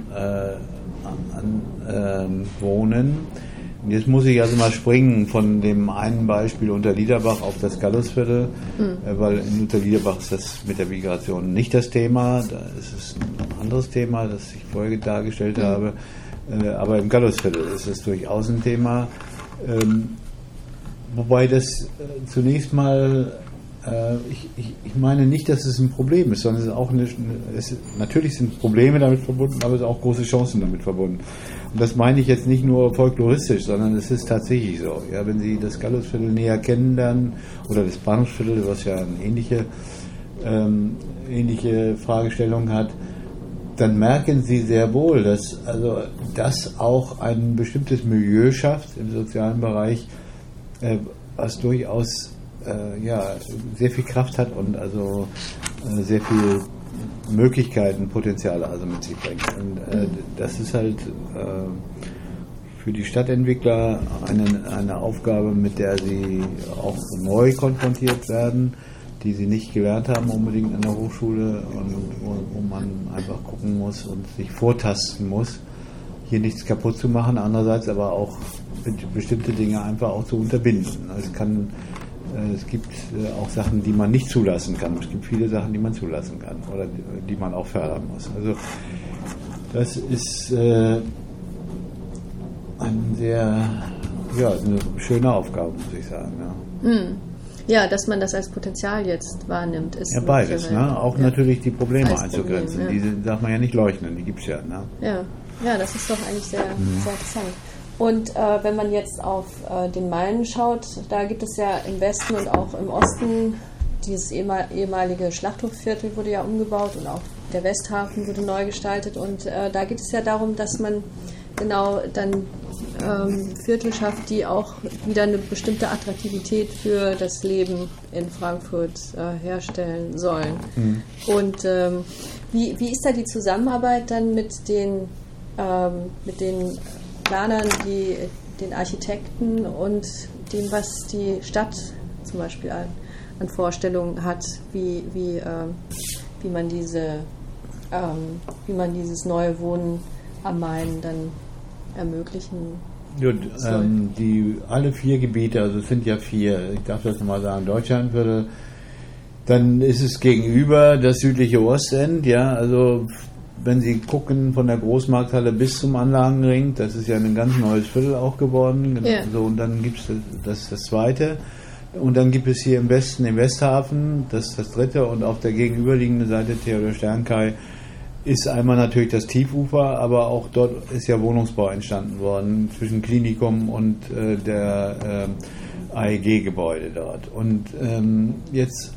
wohnen. Und jetzt muss ich also mal springen von dem einen Beispiel Unterliederbach auf das Gallusviertel, weil in Unterliederbach ist das mit der Migration nicht das Thema, da ist es ein anderes Thema, das ich vorher dargestellt habe, aber im Gallusviertel ist es durchaus ein Thema, wobei das zunächst mal, ich meine nicht, dass es ein Problem ist, sondern es ist auch natürlich sind Probleme damit verbunden, aber es sind auch große Chancen damit verbunden. Und das meine ich jetzt nicht nur folkloristisch, sondern es ist tatsächlich so. Ja, wenn Sie das Gallusviertel näher kennenlernen oder das Bahnhofsviertel, was ja eine ähnliche Fragestellung hat, dann merken Sie sehr wohl, dass das auch ein bestimmtes Milieu schafft im sozialen Bereich, was durchaus sehr viel Kraft hat und also sehr viel Möglichkeiten, Potenziale also mit sich bringt. Und das ist halt für die Stadtentwickler eine Aufgabe, mit der sie auch neu konfrontiert werden, die sie nicht gelernt haben unbedingt an der Hochschule und wo man einfach gucken muss und sich vortasten muss, hier nichts kaputt zu machen, andererseits aber auch bestimmte Dinge einfach auch zu unterbinden. Es gibt auch Sachen, die man nicht zulassen kann. Es gibt viele Sachen, die man zulassen kann oder die man auch fördern muss. Also das ist eine schöne Aufgabe, muss ich sagen. Ja. Ja, dass man das als Potenzial jetzt wahrnimmt. Ist ja, beides. Ne? Auch natürlich die Probleme einzugrenzen. Ja. Die darf man ja nicht leugnen, die gibt es ja. Ne? Ja, das ist doch eigentlich sehr, sehr interessant. Und wenn man jetzt auf den Main schaut, da gibt es ja im Westen und auch im Osten dieses ehemalige Schlachthofviertel wurde ja umgebaut und auch der Westhafen wurde neu gestaltet. Und da geht es ja darum, dass man genau dann Viertel schafft, die auch wieder eine bestimmte Attraktivität für das Leben in Frankfurt herstellen sollen. Mhm. Und wie ist da die Zusammenarbeit dann mit den Planern, den Architekten und dem, was die Stadt zum Beispiel an Vorstellungen hat, wie man dieses neue Wohnen am Main dann ermöglichen Gut, alle 4 Gebiete, also es sind ja 4, ich darf das nochmal sagen, Deutschlandviertel, dann ist es gegenüber das südliche Ostend, ja, also wenn Sie gucken von der Großmarkthalle bis zum Anlagenring, das ist ja ein ganz neues Viertel auch geworden, ja. So, und dann gibt es das zweite. Und dann gibt es hier im Westen den Westhafen, das ist das dritte, und auf der gegenüberliegenden Seite Theodor Sternkai ist einmal natürlich das Tiefufer, aber auch dort ist ja Wohnungsbau entstanden worden zwischen Klinikum und der AEG-Gebäude dort. Und jetzt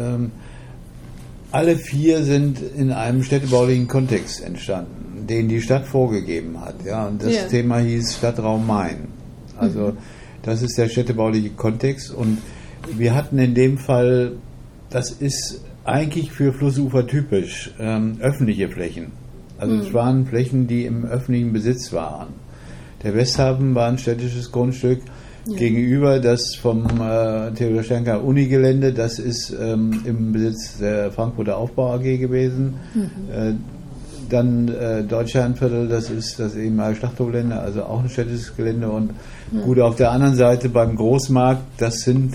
alle 4 sind in einem städtebaulichen Kontext entstanden, den die Stadt vorgegeben hat. Ja, und das Thema hieß Stadtraum Main. Also das ist der städtebauliche Kontext, und wir hatten in dem Fall, das ist eigentlich für Flussufer typisch, öffentliche Flächen. Also es waren Flächen, die im öffentlichen Besitz waren. Der Westhafen war ein städtisches Grundstück, gegenüber das vom Theodor Sternkai Unigelände, das ist im Besitz der Frankfurter Aufbau AG gewesen. Dann Deutschlandviertel, das ist das ehemalige Schlachthofgelände, also auch ein städtisches Gelände. Und gut, auf der anderen Seite beim Großmarkt, das sind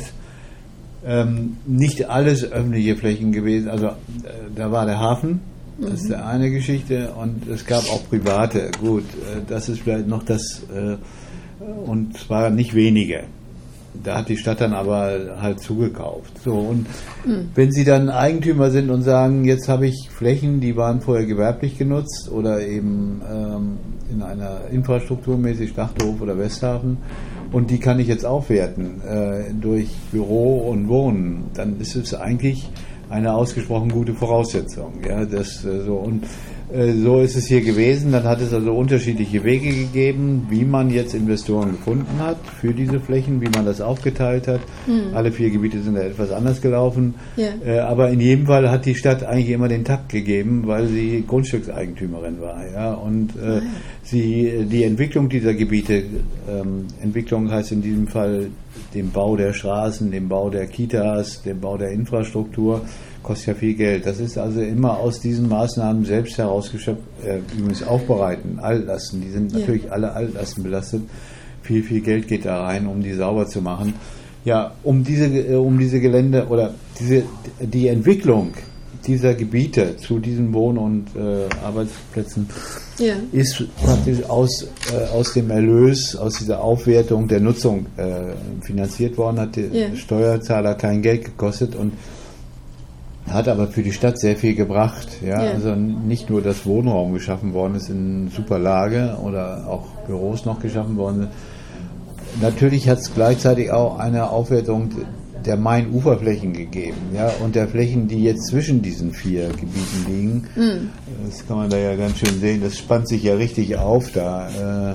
nicht alles öffentliche Flächen gewesen. Also da war der Hafen, das ist eine Geschichte, und es gab auch private. Gut, das ist vielleicht noch das, und zwar nicht wenige. Da hat die Stadt dann aber halt zugekauft. So, und wenn Sie dann Eigentümer sind und sagen, jetzt habe ich Flächen, die waren vorher gewerblich genutzt oder eben in einer infrastrukturmäßig Schlachthof oder Westhafen, und die kann ich jetzt aufwerten durch Büro und Wohnen, dann ist es eigentlich eine ausgesprochen gute Voraussetzung. Ja, das so, und so ist es hier gewesen. Dann hat es also unterschiedliche Wege gegeben, wie man jetzt Investoren gefunden hat für diese Flächen, wie man das aufgeteilt hat. Alle 4 Gebiete sind da etwas anders gelaufen. Aber in jedem Fall hat die Stadt eigentlich immer den Takt gegeben, weil sie Grundstückseigentümerin war. Ja? Und die Entwicklung dieser Gebiete, Entwicklung heißt in diesem Fall den Bau der Straßen, den Bau der Kitas, den Bau der Infrastruktur, kostet ja viel Geld. Das ist also immer aus diesen Maßnahmen selbst herausgeschöpft, übrigens aufbereiten, Altlasten, die sind natürlich alle Altlasten belastet. Viel Geld geht da rein, um die sauber zu machen. Ja, um diese Gelände oder die Entwicklung dieser Gebiete zu diesen Wohn- und Arbeitsplätzen ist praktisch aus dem Erlös, aus dieser Aufwertung der Nutzung finanziert worden, hat der Steuerzahler kein Geld gekostet und hat aber für die Stadt sehr viel gebracht. Ja? Also nicht nur, dass Wohnraum geschaffen worden ist in super Lage oder auch Büros noch geschaffen worden sind. Natürlich hat es gleichzeitig auch eine Aufwertung der Main-Uferflächen gegeben, ja, und der Flächen, die jetzt zwischen diesen 4 Gebieten liegen. Das kann man da ja ganz schön sehen, das spannt sich ja richtig auf da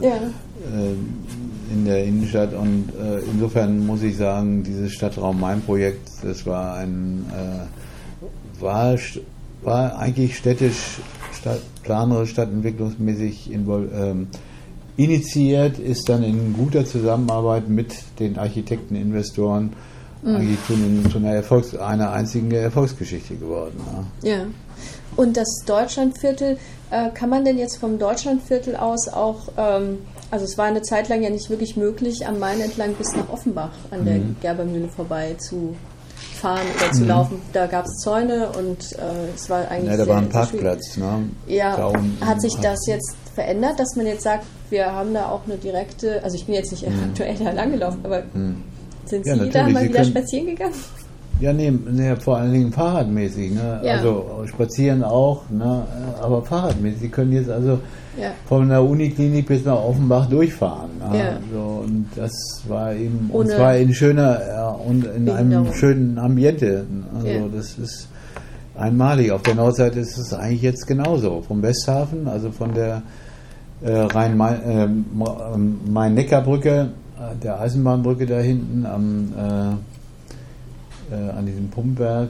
in der Innenstadt, und insofern muss ich sagen, dieses Stadtraum Main-Projekt, das war war eigentlich städtisch, planerisch, stadtentwicklungsmäßig initiiert, ist dann in guter Zusammenarbeit mit den Architekten, Investoren eigentlich zu einer einzigen Erfolgsgeschichte geworden. Ja. Und das Deutschlandviertel, kann man denn jetzt vom Deutschlandviertel aus auch, also es war eine Zeit lang ja nicht wirklich möglich, am Main entlang bis nach Offenbach an der Gerbermühle vorbei zu fahren oder zu laufen. Da gab es Zäune und es war eigentlich da war ein Parkplatz. Ne? Ja, hat sich das jetzt verändert, dass man jetzt sagt, wir haben da auch eine direkte, also ich bin jetzt nicht aktuell da langgelaufen, aber sind Sie da mal wieder spazieren gegangen? Ja, vor allen Dingen fahrradmäßig. Ne? Ja. Also spazieren auch, ne? Aber fahrradmäßig. Sie können jetzt also von der Uniklinik bis nach Offenbach durchfahren. Ne? Ja. So, und das war eben, und zwar in schöner und in einem schönen Ambiente. Also das ist einmalig. Auf der Nordseite ist es eigentlich jetzt genauso. Vom Westhafen, also von der Rhein-Main-Neckar-Brücke, der Eisenbahnbrücke da hinten an diesem Pumpwerk,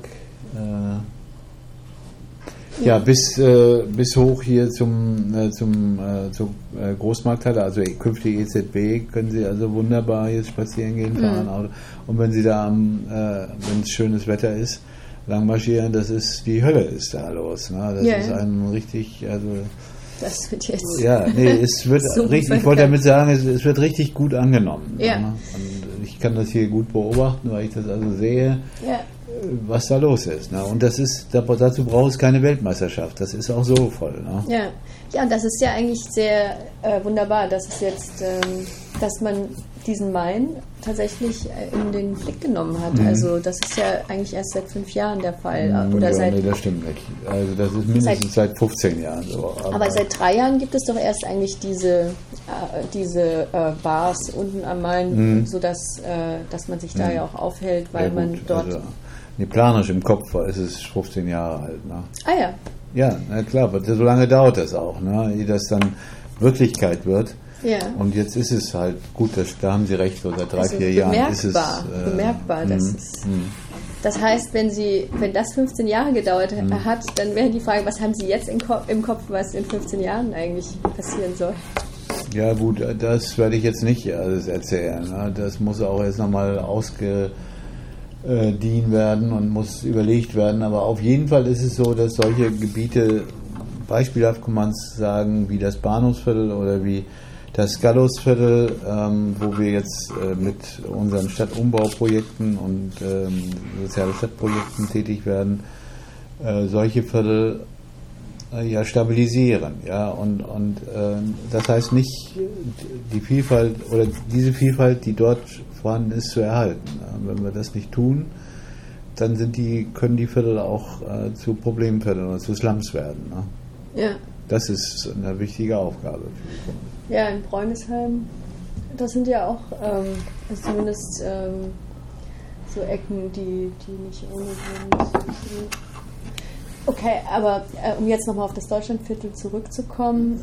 bis hoch hier zur Großmarkthalle, also künftige EZB, können Sie also wunderbar jetzt spazieren gehen, fahren. Und wenn Sie da wenn es schönes Wetter ist, lang marschieren, das ist die Hölle ist da los. Ne? Das ist ein richtig, also das wird jetzt. Ja, es wird richtig, ich wollte damit sagen, es wird richtig gut angenommen. Ja. Ne? Und ich kann das hier gut beobachten, weil ich das also sehe, was da los ist. Ne? Und dazu braucht es keine Weltmeisterschaft. Das ist auch so voll. Ne? Ja, und das ist ja eigentlich sehr wunderbar, dass es jetzt, dass man diesen Main tatsächlich in den Blick genommen hat. Also das ist ja eigentlich erst seit 5 Jahren der Fall. Das stimmt nicht. Also das ist mindestens seit 15 Jahren so. Aber seit 3 Jahren gibt es doch erst eigentlich diese Bars unten am Main, sodass dass man sich da ja auch aufhält, weil man dort... Also, planisch im Kopf ist es 15 Jahre alt. Ne? Ah ja. Ja, na klar, so lange dauert das auch, ne? Ehe das dann Wirklichkeit wird. Ja. Und jetzt ist es halt, gut, da haben Sie recht, so seit 3-4 Jahren ist es... Bemerkbar, das heißt, wenn das 15 Jahre gedauert hat, dann wäre die Frage, was haben Sie jetzt im Kopf, was in 15 Jahren eigentlich passieren soll? Ja gut, das werde ich jetzt nicht alles erzählen. Ne? Das muss auch erst nochmal ausgedient werden und muss überlegt werden. Aber auf jeden Fall ist es so, dass solche Gebiete, beispielhaft kann man es sagen, wie das Bahnhofsviertel oder wie das Gallusviertel, wo wir jetzt mit unseren Stadtumbauprojekten und soziale Stadtprojekten tätig werden, solche Viertel stabilisieren. Ja? Und das heißt nicht, die Vielfalt oder diese Vielfalt, die dort vorhanden ist, zu erhalten. Wenn wir das nicht tun, dann können die Viertel auch zu Problemvierteln oder zu Slums werden. Ne? Ja. Das ist eine wichtige Aufgabe. Ja, in Bräunisheim, das sind ja auch zumindest so Ecken, die nicht ohne sind. Okay, aber um jetzt nochmal auf das Deutschlandviertel zurückzukommen,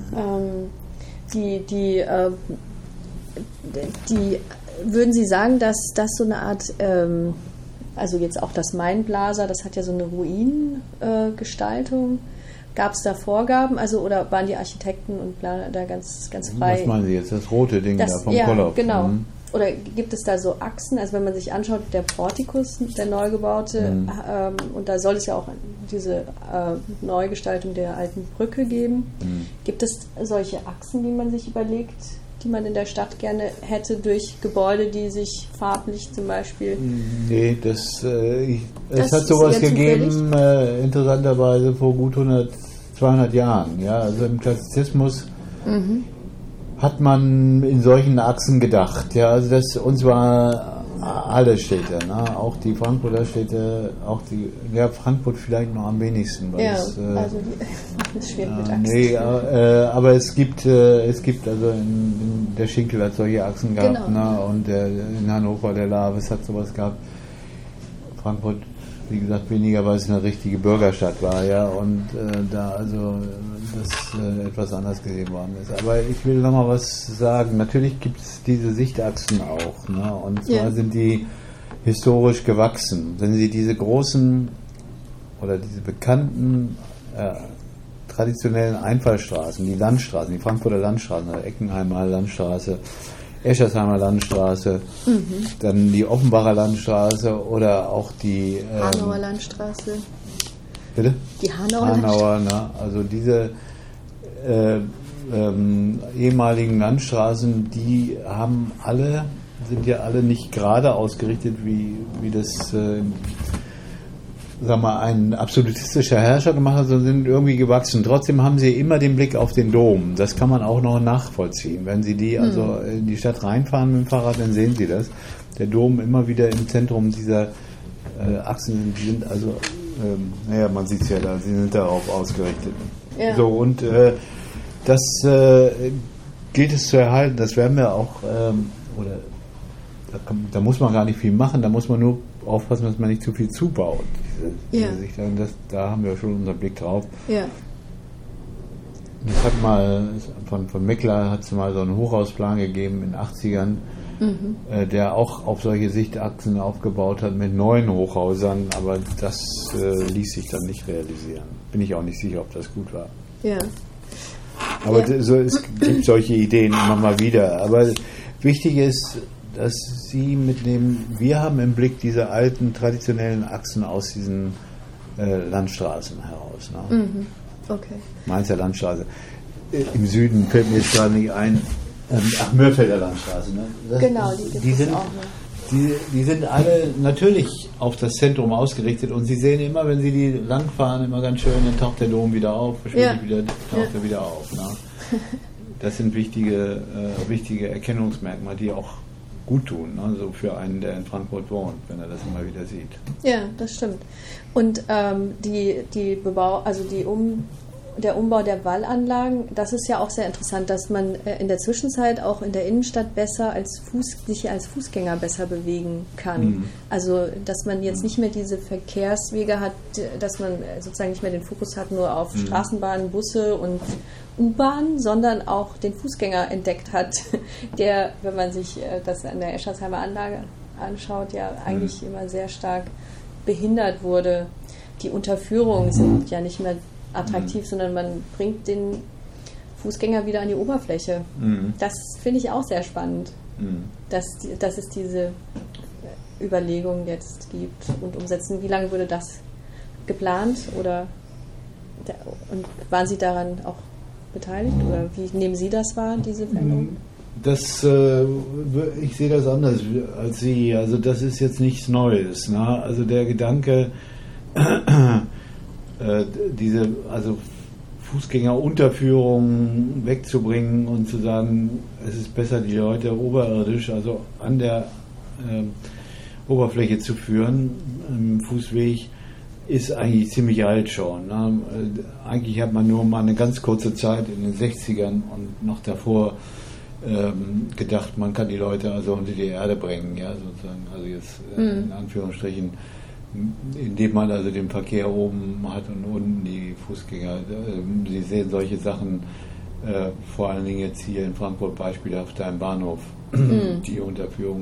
würden Sie sagen, dass das so eine Art, also jetzt auch das Mainblaser, das hat ja so eine Ruinengestaltung. Gab es da Vorgaben, oder waren die Architekten und Planer da ganz frei? Was meinen Sie jetzt, das rote Ding da vom Kollhoff? Ja, genau. Oder gibt es da so Achsen? Also wenn man sich anschaut, der Portikus, der Neugebaute, und da soll es ja auch diese Neugestaltung der alten Brücke geben. Gibt es solche Achsen, die man sich überlegt, die man in der Stadt gerne hätte, durch Gebäude, die sich farblich zum Beispiel... Nee, es hat sowas gegeben, interessanterweise vor gut 200 Jahren. Ja? Also im Klassizismus hat man in solchen Achsen gedacht. Ja? Also und zwar alle Städte, ne? Auch die Frankfurter Städte, Frankfurt vielleicht noch am wenigsten. Weil das ist schwierig mit Achsen. Nee, aber es gibt also in der Schinkel hat solche Achsen gehabt, genau. Ne? Und in Hannover der Laves hat sowas gehabt. Frankfurt, wie gesagt, weniger, weil es eine richtige Bürgerstadt war, ja, und da also das etwas anders gesehen worden ist. Aber ich will nochmal was sagen. Natürlich gibt es diese Sichtachsen auch, ne? Und zwar sind die historisch gewachsen. Wenn Sie diese großen oder diese bekannten traditionellen Einfallstraßen, die Landstraßen, die Frankfurter Landstraßen, Eckenheimer Landstraße, Eschersheimer Landstraße, dann die Offenbacher Landstraße oder auch die Hanauer Landstraße. Bitte? Die Hanauer, ne? Also diese ehemaligen Landstraßen, sind ja alle nicht gerade ausgerichtet, wie das ein absolutistischer Herrscher gemacht hat, sondern sind irgendwie gewachsen. Trotzdem haben sie immer den Blick auf den Dom. Das kann man auch noch nachvollziehen. Wenn Sie also in die Stadt reinfahren mit dem Fahrrad, dann sehen Sie das. Der Dom immer wieder im Zentrum dieser Achsen sind also, man sieht es ja da, sie sind darauf ausgerichtet. Ja. So, und das gilt es zu erhalten, das werden wir auch, da muss man gar nicht viel machen, da muss man nur aufpassen, dass man nicht zu viel zubaut. Da haben wir schon unseren Blick drauf. Ja. Es hat mal, von Meckler hat es mal so einen Hochhausplan gegeben in den 80ern, der auch auf solche Sichtachsen aufgebaut hat mit 9 Hochhäusern, aber das ließ sich dann nicht realisieren. Bin ich auch nicht sicher, ob das gut war. Ja. Aber es gibt solche Ideen immer mal wieder. Aber wichtig ist, dass Sie mitnehmen, wir haben im Blick diese alten, traditionellen Achsen aus diesen Landstraßen heraus. Ne? Okay. Mainzer Landstraße. Im Süden fällt mir jetzt gerade nicht ein, Mörfelder Landstraße. Ne? Genau, die sind auch noch. Die sind alle natürlich auf das Zentrum ausgerichtet und Sie sehen immer, wenn Sie die langfahren, immer ganz schön, dann taucht der Dom wieder auf, taucht er wieder auf. Ne? Das sind wichtige Erkennungsmerkmale, die auch gut tun, ne? So für einen, der in Frankfurt wohnt, wenn er das immer wieder sieht. Ja, das stimmt. Und der Umbau der Wallanlagen, das ist ja auch sehr interessant, dass man in der Zwischenzeit auch in der Innenstadt besser sich als Fußgänger besser bewegen kann. Also, dass man jetzt nicht mehr diese Verkehrswege hat, dass man sozusagen nicht mehr den Fokus hat nur auf Straßenbahnen, Busse und U-Bahn, sondern auch den Fußgänger entdeckt hat, der, wenn man sich das an der Eschersheimer Anlage anschaut, ja eigentlich immer sehr stark behindert wurde. Die Unterführungen sind ja nicht mehr attraktiv, sondern man bringt den Fußgänger wieder an die Oberfläche. Das finde ich auch sehr spannend, dass es diese Überlegungen jetzt gibt und umsetzen. Wie lange wurde das geplant und waren Sie daran auch beteiligt oder wie nehmen Sie das wahr, diese Veränderung? Ich sehe das anders als Sie. Also das ist jetzt nichts Neues. Ne? Also der Gedanke, diese Fußgängerunterführung wegzubringen und zu sagen, es ist besser, die Leute oberirdisch, also an der Oberfläche zu führen, im Fußweg, ist eigentlich ziemlich alt schon. Ne? Eigentlich hat man nur mal eine ganz kurze Zeit in den 60ern und noch davor gedacht, man kann die Leute also unter die Erde bringen, ja, sozusagen, also jetzt in Anführungsstrichen, indem man also den Verkehr oben hat und unten die Fußgänger. Sie sehen solche Sachen, vor allen Dingen jetzt hier in Frankfurt beispielhaft am Bahnhof, die Unterführung.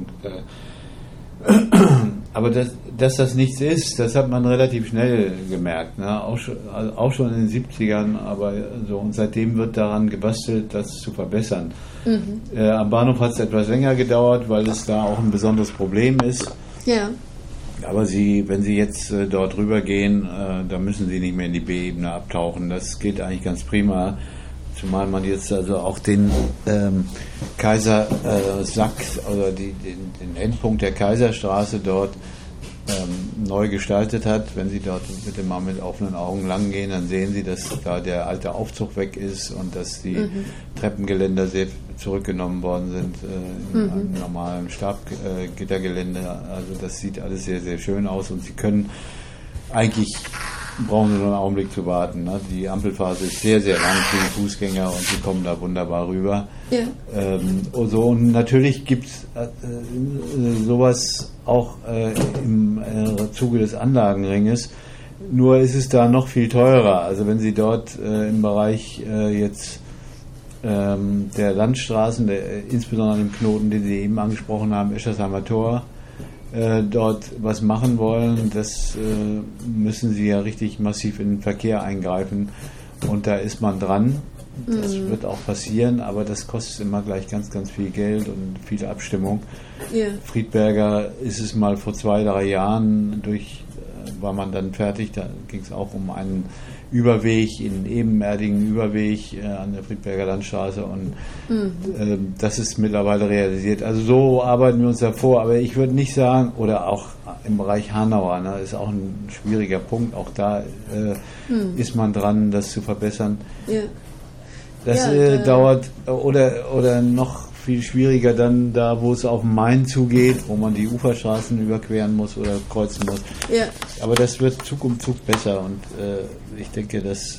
Aber dass das nichts ist, das hat man relativ schnell gemerkt, ne? Auch schon in den 70ern, aber so, und seitdem wird daran gebastelt, das zu verbessern. Am Bahnhof hat es etwas länger gedauert, weil es da auch ein besonderes Problem ist. Ja. Aber wenn Sie jetzt dort rübergehen, da müssen Sie nicht mehr in die B-Ebene abtauchen. Das geht eigentlich ganz prima. Zumal man jetzt also auch den Kaisersack oder den Endpunkt der Kaiserstraße dort neu gestaltet hat. Wenn Sie dort bitte mal mit offenen Augen lang gehen, dann sehen Sie, dass da der alte Aufzug weg ist und dass die Treppengeländer sehr zurückgenommen worden sind im normalen Stabgittergelände. Also das sieht alles sehr, sehr schön aus und Sie können eigentlich, brauchen Sie nur einen Augenblick zu warten. Ne? Die Ampelphase ist sehr, sehr lang für die Fußgänger und Sie kommen da wunderbar rüber. Ja. Und natürlich gibt es sowas auch im Zuge des Anlagenringes. Nur ist es da noch viel teurer. Also wenn Sie dort im Bereich jetzt der Landstraßen, insbesondere an dem Knoten, den Sie eben angesprochen haben, Eschersheimer Tor, dort was machen wollen, das müssen Sie ja richtig massiv in den Verkehr eingreifen und da ist man dran. Das wird auch passieren, aber das kostet immer gleich ganz, ganz viel Geld und viel Abstimmung. Yeah. Friedberger ist es mal vor 2-3 Jahren war man dann fertig, da ging es auch um einen Überweg, einen ebenerdigen Überweg an der Friedberger Landstraße und das ist mittlerweile realisiert. Also so arbeiten wir uns da vor, aber ich würde nicht sagen, oder auch im Bereich Hanauer, ne, ist auch ein schwieriger Punkt, auch da ist man dran, das zu verbessern. Yeah. Das dauert, oder noch viel schwieriger dann da, wo es auf den Main zugeht, wo man die Uferstraßen überqueren muss oder kreuzen muss. Ja. Aber das wird Zug um Zug besser und ich denke, dass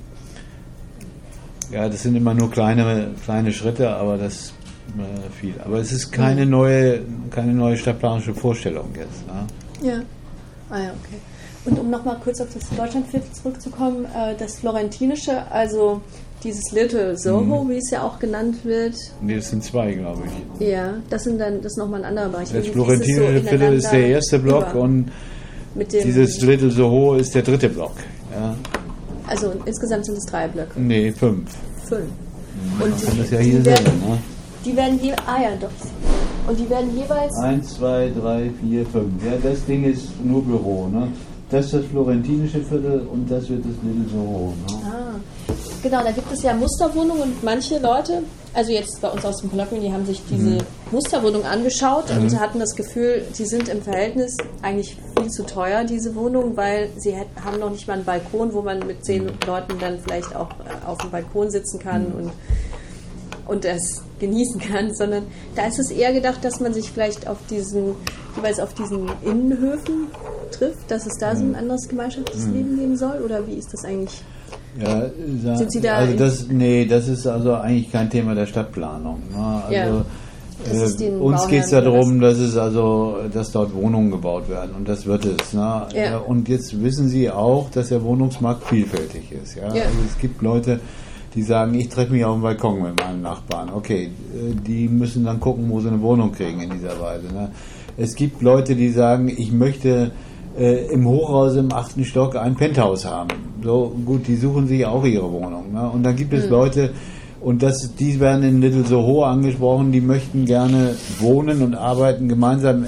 das sind immer nur kleine Schritte, aber das viel. Aber es ist keine neue stadtplanerische Vorstellung jetzt. Ne? Ja. Ah ja, okay. Und um nochmal kurz auf das Deutschlandviertel zurückzukommen, das Florentinische, also dieses Little Soho, wie es ja auch genannt wird. Nee, das sind zwei, glaube ich. Ja, das ist nochmal ein anderer Bereich. Das Florentinische Viertel ist der erste Block und dieses Little Soho ist der dritte Block. Ja. Also insgesamt sind es 3 Blöcke. Nee, 5. 5. Und man kann das ja hier sehen, ne? Die werden doch. Und die werden jeweils... 1, 2, 3, 4, 5. Ja, das Ding ist nur Büro, ne? Das ist das Florentinische Viertel und das wird das Little Soho. Ne? Ah, genau, da gibt es ja Musterwohnungen und manche Leute, also jetzt bei uns aus dem Kolloquium, die haben sich diese Musterwohnung angeschaut und hatten das Gefühl, sie sind im Verhältnis eigentlich viel zu teuer, diese Wohnung, weil sie haben noch nicht mal einen Balkon, wo man mit 10 Leuten dann vielleicht auch auf dem Balkon sitzen kann und das genießen kann, sondern da ist es eher gedacht, dass man sich vielleicht jeweils auf diesen Innenhöfen trifft, dass es da so ein anderes Gemeinschaftsleben geben soll, oder wie ist das eigentlich? Ja, sind Sie da? Also das ist also eigentlich kein Thema der Stadtplanung. Ne? Also uns geht es ja darum, dass dort Wohnungen gebaut werden und das wird es. Ne? Ja. Und jetzt wissen Sie auch, dass der Wohnungsmarkt vielfältig ist. Ja? Ja. Also es gibt Leute, die sagen, ich treffe mich auf dem Balkon mit meinem Nachbarn. Okay, die müssen dann gucken, wo sie eine Wohnung kriegen in dieser Weise. Ne? Es gibt Leute, die sagen, ich möchte im Hochhaus im 8. Stock ein Penthouse haben. So gut, die suchen sich auch ihre Wohnung. Ne? Und dann gibt es Leute, und die werden in Little Soho angesprochen, die möchten gerne wohnen und arbeiten gemeinsam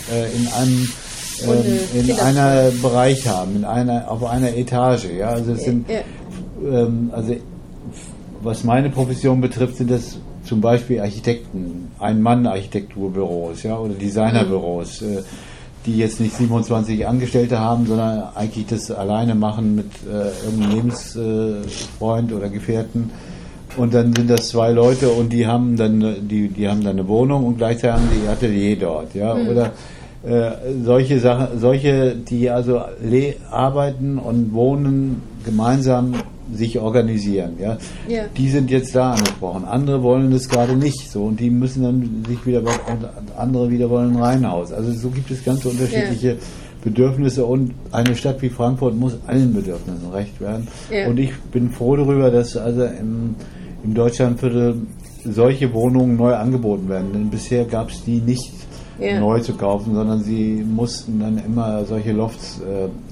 in einer Bereich haben, auf einer Etage. Ja? Also es sind was meine Profession betrifft, sind das zum Beispiel Architekten, Ein-Mann-Architekturbüros, ja, oder Designerbüros, die jetzt nicht 27 Angestellte haben, sondern eigentlich das alleine machen mit irgendeinem Lebensfreund oder Gefährten. Und dann sind das 2 Leute und die haben dann eine Wohnung und gleichzeitig haben die Atelier dort, ja, oder solche Sachen, die also arbeiten und wohnen gemeinsam, sich organisieren, ja. Ja. Die sind jetzt da angesprochen. Andere wollen das gerade nicht so und die müssen dann sich wieder andere wieder wollen ein Reihenhaus. Also so gibt es ganz unterschiedliche Bedürfnisse und eine Stadt wie Frankfurt muss allen Bedürfnissen gerecht werden. Ja. Und ich bin froh darüber, dass also im Deutschlandviertel solche Wohnungen neu angeboten werden. Denn bisher gab es die nicht neu zu kaufen, sondern sie mussten dann immer solche Lofts,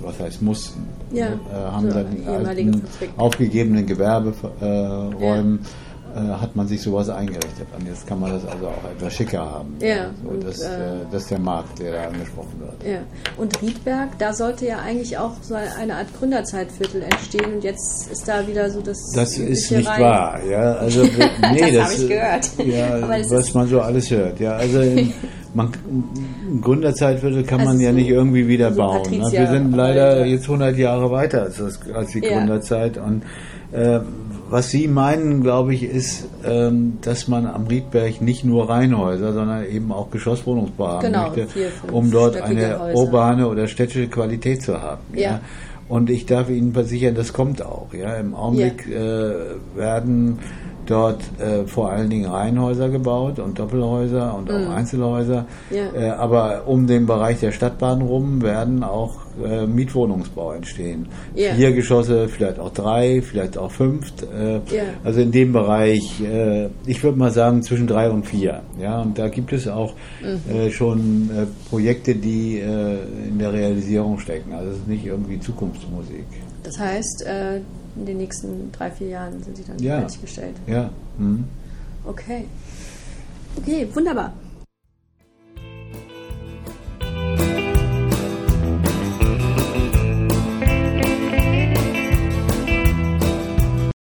haben dann in alten aufgegebenen Gewerberäumen hat man sich sowas eingerichtet. Und jetzt kann man das also auch etwas schicker haben. Ja. So, das ist der Markt, der da angesprochen wird. Ja. Und Riedberg, da sollte ja eigentlich auch so eine Art Gründerzeitviertel entstehen und jetzt ist da wieder so das... Das ist nicht wahr. Ja, also, nee, das habe ich gehört. Ja, was man so alles hört. Ja, also ein Gründerzeitviertel kann man ja nicht irgendwie wieder bauen. Ne? Wir sind leider jetzt 100 Jahre weiter als die Gründerzeit und was Sie meinen, glaube ich, ist, dass man am Riedberg nicht nur Reihenhäuser, sondern eben auch Geschosswohnungsbau haben möchte, um dort eine urbane oder städtische Qualität zu haben. Ja. Und ich darf Ihnen versichern, das kommt auch. Ja. Im Augenblick werden dort vor allen Dingen Reihenhäuser gebaut und Doppelhäuser und auch Einzelhäuser. Ja. Aber um den Bereich der Stadtbahn rum werden auch Mietwohnungsbau entstehen. 4 Geschosse, vielleicht auch 3, vielleicht auch 5. Also in dem Bereich, ich würde mal sagen zwischen 3 und 4. Ja, und da gibt es auch schon Projekte, die in der Realisierung stecken. Also es ist nicht irgendwie Zukunftsmusik. Das heißt, in den nächsten 3-4 Jahren sind sie dann fertiggestellt. Ja. Okay, wunderbar.